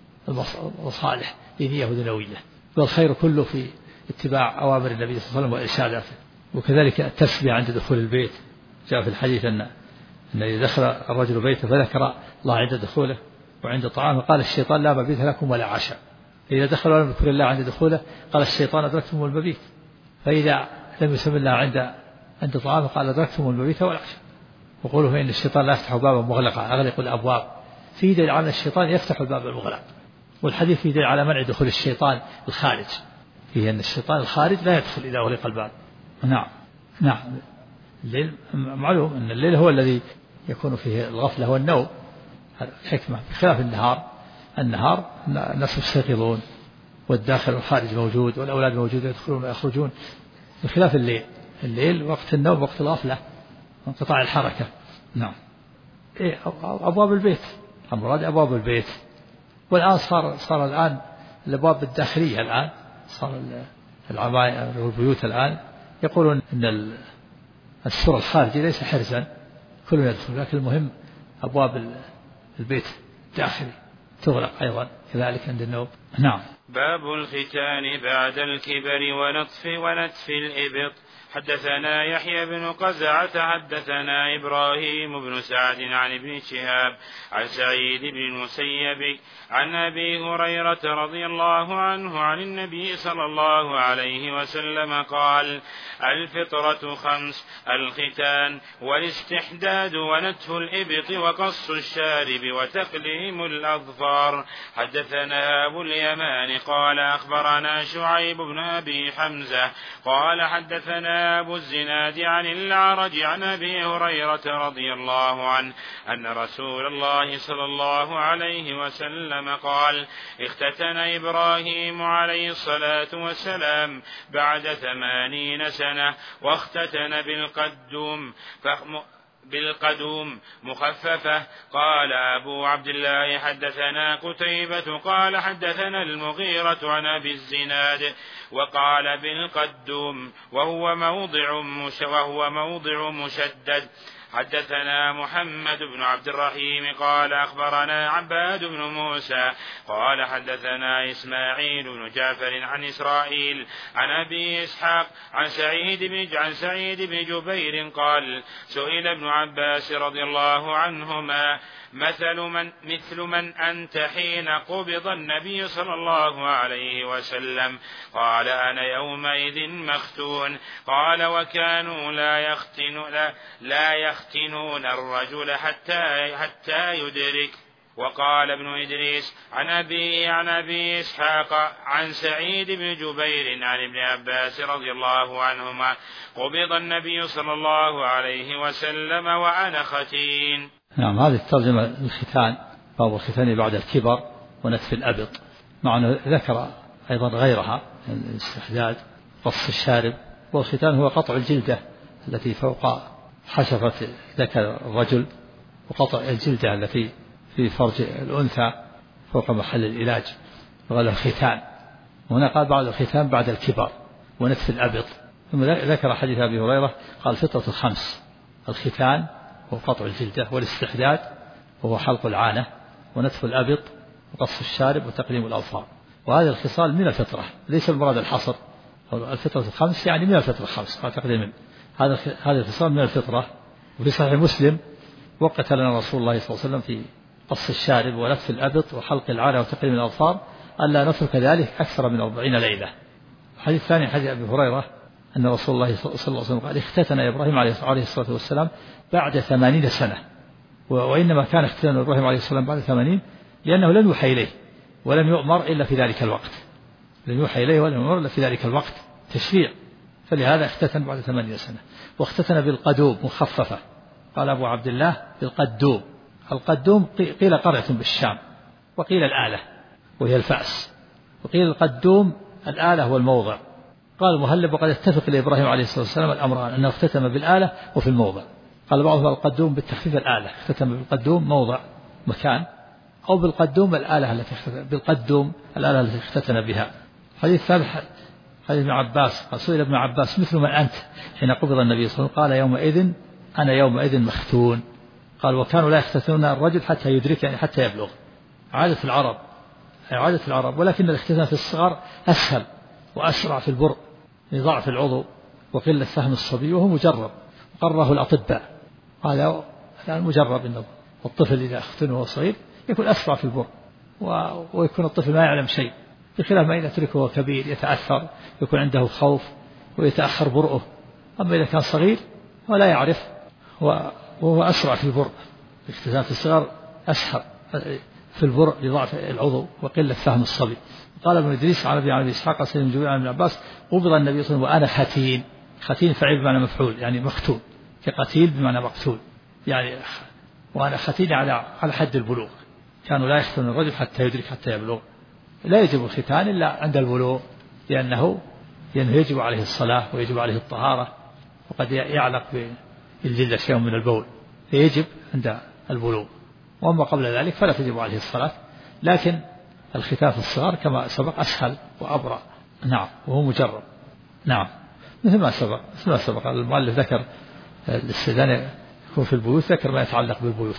المصالح دينية ودنيوية، والخير كله في اتباع أوامر النبي صلى الله عليه وسلم وإرشاداته. وكذلك التسمية عند دخول البيت، جاء في الحديث أن إذا دخل الرجل بيته فذكر الله عند دخوله وعند طعامه قال الشيطان لا مبيت لكم ولا عشاء. إذا دخل ولم يذكر الله عند دخوله قال الشيطان أدركتم المبيت. فإذا لم يسم الله عند طعامه قال أدركتم المبيت والعشاء. وقوله فإن الشيطان لا يفتح بابا مغلقا أغلق الأبواب، فيه دليل على الشيطان يفتح الباب المغلق، والحديث فيه دليل على منع دخول الشيطان الخارج، فيه أن الشيطان الخارج لا يدخل إذا أغلق الباب. نعم الليل معلوم أن الليل هو الذي يكون فيه الغفلة والنوم، هذا حكمة، بخلاف النهار الناس يستيقظون والداخل والخارج موجود والأولاد موجودون يدخلون ويخرجون، بخلاف الليل وقت النوم وقت الغفلة وانقطاع الحركة. نعم. أبواب البيت، المراد أبواب البيت. والآن صار الآن الأبواب الداخلية، الآن صار العماير والبيوت الآن يقولون أن السور الخارجي ليس حرزا كل يدخل، لكن المهم أبواب البيت الداخلي تغلق أيضا كذلك عند النوم. نعم. باب الختان بعد الكبر ونتف الإبط. حدثنا يحيى بن قزعة حدثنا إبراهيم بن سعد عن ابن شهاب عن سعيد بن المسيب عن أبي هريرة رضي الله عنه عن النبي صلى الله عليه وسلم قال: الفطرة 5: الختان والاستحداد ونتف الإبط وقص الشارب وتقليم الأظفار. حدثنا أبو اليمان قال أخبرنا شعيب بن أبي حمزة قال حدثنا أبو الزناد عن الأعرج عن أبي هريرة رضي الله عنه أن رسول الله صلى الله عليه وسلم قال: اختتن إبراهيم عليه الصلاة والسلام بعد 80 سنة واختتن بالقدوم مخففة. قال أبو عبد الله حدثنا قتيبة قال حدثنا المغيرة عن أبي الزناد وقال بالقدوم وهو موضع مشدد. حدثنا محمد بن عبد الرحيم قال أخبرنا عباد بن موسى قال حدثنا إسماعيل بن جعفر عن إسرائيل عن أبي إسحاق عن سعيد بن جبير قال: سئل ابن عباس رضي الله عنهما: مثل من أنت حين قبض النبي صلى الله عليه وسلم؟ قال: أنا يومئذ مختون. قال: وكانوا لا يختنون الرجل حتى يدرك. وقال ابن إدريس عن أبي إسحاق عن سعيد بن جبير عن ابن عباس رضي الله عنهما: قبض النبي صلى الله عليه وسلم وأنا ختين. نعم. هذه الترجمة الختان، باب الختان بعد الكبر ونتف الأبط. معنى ذكر أيضا غيرها: الاستحداد، قص الشارب. والختان هو قطع الجلدة التي فوق حشفة ذكر الرجل، وقطع الجلدة التي في فرج الأنثى فوق محل العلاج، وقال الختان. وهنا قال بعد الختان بعد الكبر ونتف الأبط. ثم ذكر حديث أبي هريرة قال: فطرة 5: الختان وهو قطع الجلدة، والاستحداد وهو حلق العانة، ونتف الأبط وقص الشارب وتقليم الأظفار. وهذه الخصال من الفطرة، ليس المراد الحصر. الفطرة 5 يعني من الفطرة 5 قال تقديم. هذه الخصال من الفطرة. وفي صحيح مسلم وقت لنا رسول الله صلى الله عليه وسلم في قص الشارب ولف الأبط وحلق العانة وتقليم الأظفار ألا نترك ذلك أكثر من 40 ليلة. الحديث الثاني حديث أبي هريرة أن رسول الله صلى الله عليه وسلم قال اختتن إبراهيم عليه الصلاة والسلام بعد 80 سنة، وإنما كان اختتان إبراهيم عليه السلام بعد 80 لأنه لم يوحى إليه ولم يؤمر إلا في ذلك الوقت، لم يوحى إليه ولم يؤمر إلا في ذلك الوقت تشريع، فلهذا اختتن بعد 80 سنة. واختتن بالقدوم مخففة، قال أبو عبد الله بالقدوم. القدوم قيل قرية بالشام، وقيل الآلة وهي الفأس، وقيل القدوم الآلة والموضع. قال المهلب وقد اتفق لإبراهيم عليه الصلاة والسلام الأمران أنه اختتم بالآلة وفي الموضع. قال بعضهم القدوم بالتخفيف الآلة، اختتم بالقدوم موضع مكان، أو بالقدوم الآلة التي اختتن، بالقدوم الآلة التي اختتن بها. حديث ثالث حديث ابن عباس قال سئل ابن عباس مثل من أنت حين قبض النبي صلى الله عليه وسلم؟ قال يومئذ أنا يومئذ مختون. قال وكانوا لا يختتنون الرجل حتى يدرك، يعني حتى يبلغ. عادة العرب، ولكن الاختتان في الصغر أسهل وأسرع في البرء لضعف العضو وقلة فهم الصبي، وهو مجرب قرره الأطباء. هذا مجرب أنه الطفل إذا اختن وهو صغير يكون أسرع في البرء، ويكون الطفل ما يعلم شيء، بخلاف ما إذا تركه وهو كبير يتأثر، يكون عنده خوف ويتأخر برؤه. أما إذا كان صغير ولا يعرف وهو أسرع في البرء. الاختتان في الصغر أسهل في البرء لضعف العضو وقلة فهم الصبي. قال ابن إدريس عن أبي إسحاق سليم جبير عن ابن عباس قبض النبي صلى الله عليه وسلم وأنا ختين. ختين فعيل بمعنى مفعول، يعني مختون، كقتيل بمعنى مقتول، يعني وأنا ختين على حد البلوغ. كانوا لا يختن الرجل حتى يدرك حتى يبلغ. لا يجب الختان إلا عند البلوغ، لأنه يجب عليه الصلاة ويجب عليه الطهارة، وقد يعلق بالجلد شيء من البول، فيجب عند البلوغ. وأما قبل ذلك فلا تجب عليه الصلاة. لكن الختان في الصغار كما سبق أسهل وأبرأ. نعم، وهو مجرب. نعم، مثل ما سبق المؤلف ذكر الاستئذان يكون في البيوت، ذكر ما يتعلق بالبيوت،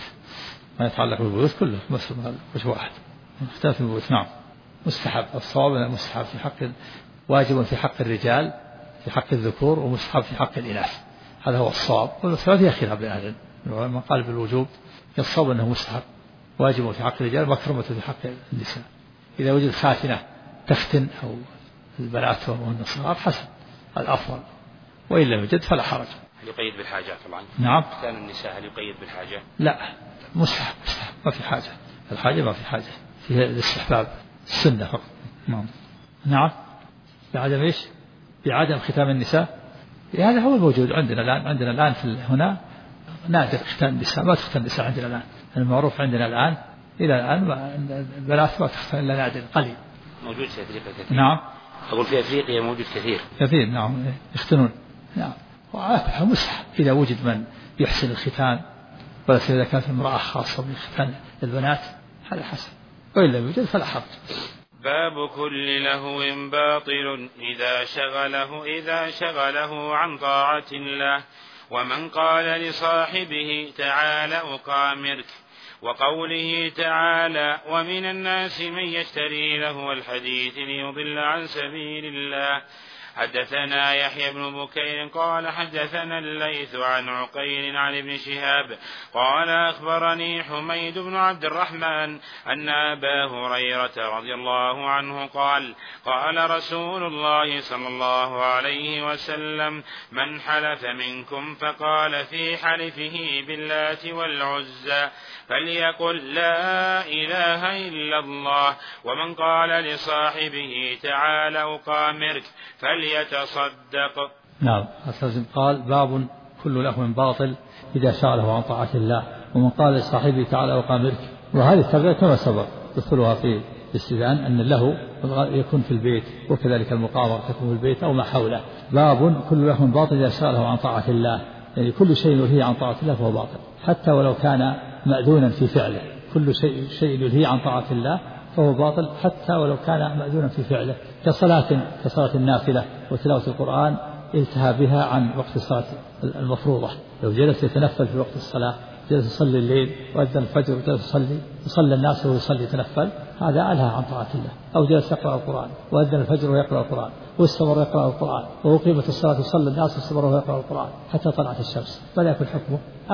كله مش واحد. الختان في البيوت نعم مستحب. الصواب مستحب في حق، واجب في حق الرجال في حق الذكور، ومستحب في حق الإناث. هذا هو الصواب، والصلاة فيها خلاف بين أهل العلم. من قال بالوجوب الصواب أنه مستحب، واجب في حق الرجال، مكرمة في حق النساء. إذا وجد خاتنة تختن أو البنات وهن صغار حسن الأفضل، وإن لم يوجد فلا حرج. هل يقيد بالحاجة طبعا؟ نعم. ختان النساء هل يقيد بالحاجة؟ لا، مستحب ما في حاجة. الحاجة ما في حاجة، فيها الاستحباب السنة فقط. نعم. بعدم إيش؟ بعدم ختام النساء. هذا هو الموجود عندنا الآن في هنا نادر ختان النساء، ما تختن النساء عندنا الآن. المعروف عندنا الآن إلى الآن البنات ما تختن إلا نادر قليل. موجود في أفريقيا كثير. نعم. أقول في أفريقيا موجود كثير. نعم يختنون. نعم. وعلى مستحب إذا وجد من يحسن الختان، ولا إذا كانت امرأة خاصة بختان البنات هذا حسن، وإلا يوجد فلا حرج. باب كل لهو باطل إذا شغله عن طاعة الله. ومن قال لصاحبه تعال أقامرك، وقوله تعالى ومن الناس من يشتري لهو الحديث ليضل عن سبيل الله. حدثنا يحيى بن بكير قال حدثنا الليث عن عقيل عن ابن شهاب قال أخبرني حميد بن عبد الرحمن أن أبا هريرة رضي الله عنه قال قال رسول الله صلى الله عليه وسلم من حلف منكم فقال في حلفه باللات والعزى فليقل لا إله إلا الله، ومن قال لصاحبه تعال أقامرك فليتصدق. نعم. قال باب كل لهو باطل إذا شغله عن طاعة الله، ومن قال لصاحبه تعال أقامرك. وهذه التربية كما سبق دخلها في الاستئذان أن اللهو يكون في البيت، وكذلك المقامرة تكون في البيت أو ما حوله. باب كل لهو باطل إذا شغله عن طاعة الله، يعني كل شيء يلهي عن طاعة الله فهو باطل حتى ولو كان مأذونا في فعله. كل شيء يلهي عن طاعة الله فهو باطل حتى ولو كان مأذونا في فعله، كصلاة النافلة وتلاوة القرآن التهى بها عن وقت الصلاة المفروضة. لو جلس يتنفل في وقت الصلاة، جلس يصلي الليل وأذن الفجر وجلس يصلي الناس وهو يصلي يتنفل، هذا ألهى عن طاعة الله. أو جلس يقرأ القرآن وأذن الفجر ويقرأ القرآن واستمر يقرأ القرآن وأقيمت الصلاة وصلى الناس واستمر ويقرأ القرآن حتى طلعت الشمس، فلا يكون حكمه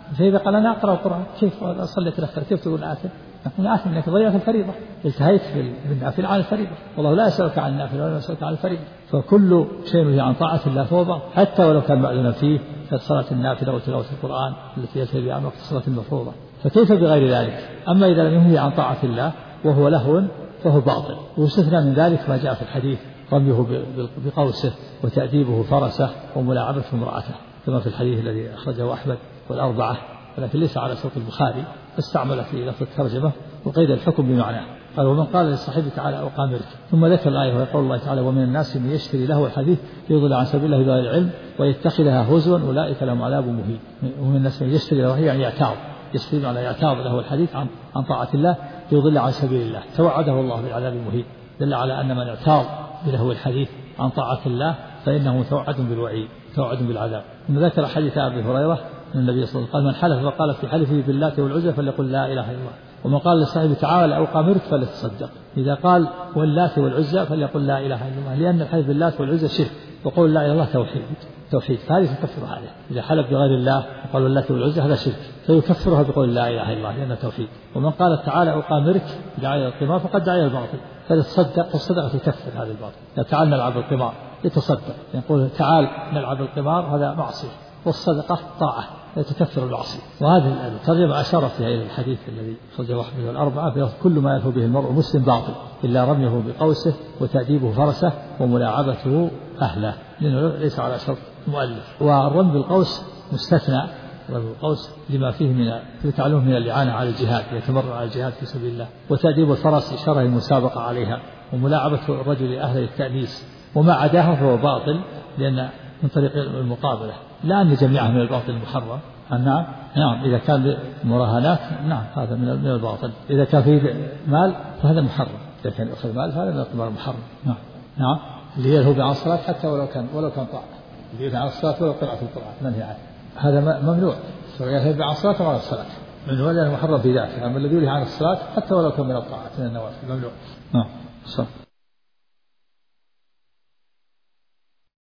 فإذا قال أنا أقرأ القرآن كيف صليت الأخر كيف تقول آثم؟ نقول آثم إنك ضيعت الفريضة، التهيت بالنافل عن الفريضة، والله لا يسألك عن النافل ولا يسألك عن الفريضة. فكل شيء فيه عن طاعة الله فهو باطل حتى ولو كان مأذونا فيه كصلاة النافلة وتلاوة القرآن التي يلتهي بها عن وقت الصلاة المفروضة، فكيف بغير ذلك؟ أما إذا لم ينهي عن طاعة الله وهو لهو فهو باطل. واستثنى من ذلك ما جاء في الحديث رميه بقوسه وتأديبه فرسه وملاعبته امرأته كما في الحديث الذي أخرجه أحمد والأربعة، ولكن ليس على صوت البخاري، فاستعمل في لفظ الترجمة وقيد الحكم بمعناه. قال ومن قال لصاحبه تعالى أقامرك، ثم ذكر الآية ويقول الله تعالى ومن الناس من يشتري له الحديث ليضل عن سبيل الله بغير العلم ويتخذها هزوا أولئك لهم عذاب مهين. ومن الناس من يشتري له يعني يعتاض، يشتري على يعتاض له الحديث عن طاعة الله ليضل عن سبيل الله، توعده الله بالعذاب المهين. دل على أن من اعتاض بلهو الحديث عن طاعة الله فإنه توعد بالوعيد توعد بالعذاب. ثم ذكر حديث أبي هريرة أن النبي صلى الله عليه وسلم قال من حلف وقال في حلفه باللات والعزى فليقل لا إله إلا الله، ومن قال لصاحبه تعالى أقامرك فليتصدق، إذا قال واللات والعزى فليقل لا إله إلا الله، لأن الحلف باللات والعزى شرك وقول لا إله إلا الله توحيد فهذه تكفر هذه. إذا حلف بغير الله وقال واللات والعزى هذا شرك فيكفرها بقول لا إله إلا الله لأنه توحيد. ومن قال تعالى أقامرك دعاية القمار فقد دعاية الباطل فليتصدق، والصدقة تكفر هذا الباطل. إذا تعال نلعب القمار يتصدق، يقول تعال نلعب القمار هذا معصية، والصدقة طاعة تكفر المعصية. وهذه الترجمة أشارت فيها إلى الحديث الذي أخرجه أحمد والأربعة في كل ما يلهو به المرء مسلم باطل إلا رميه بقوسه وتأديبه فرسه وملاعبته أهله، لأنه ليس على شرط مؤلف. والرمي بالقوس مستثنى، رمي بالقوس لما فيه من تعلم من الإعانة على الجهاد، يتمرن على الجهاد في سبيل الله. وتأديب الفرس إشارة المسابقة عليها، وملاعبة الرجل أهل التأنيس، وما عداها فهو باطل لأن من طريق المقابلة، لا أن جميعها من الباطل المحرم. نعم إذا كان مراهنات نعم هذا من الباطل، إذا كان فيه مال فهذا محرم، إذا كان يأخذ مال فهذا من القمار المحرم. نعم اللي يلهو عن الصلاة حتى ولو كان طاعة، اللي يلهو عن الصلاة ولو قرأة القرآن منهي عنه، هذا ممنوع. يلهو عن الصلاة وعن الصلاة من هو محرم في ذاته، أما الذي يلهو عن الصلاة حتى ولو كان من الطاعة من النوافل ممنوع.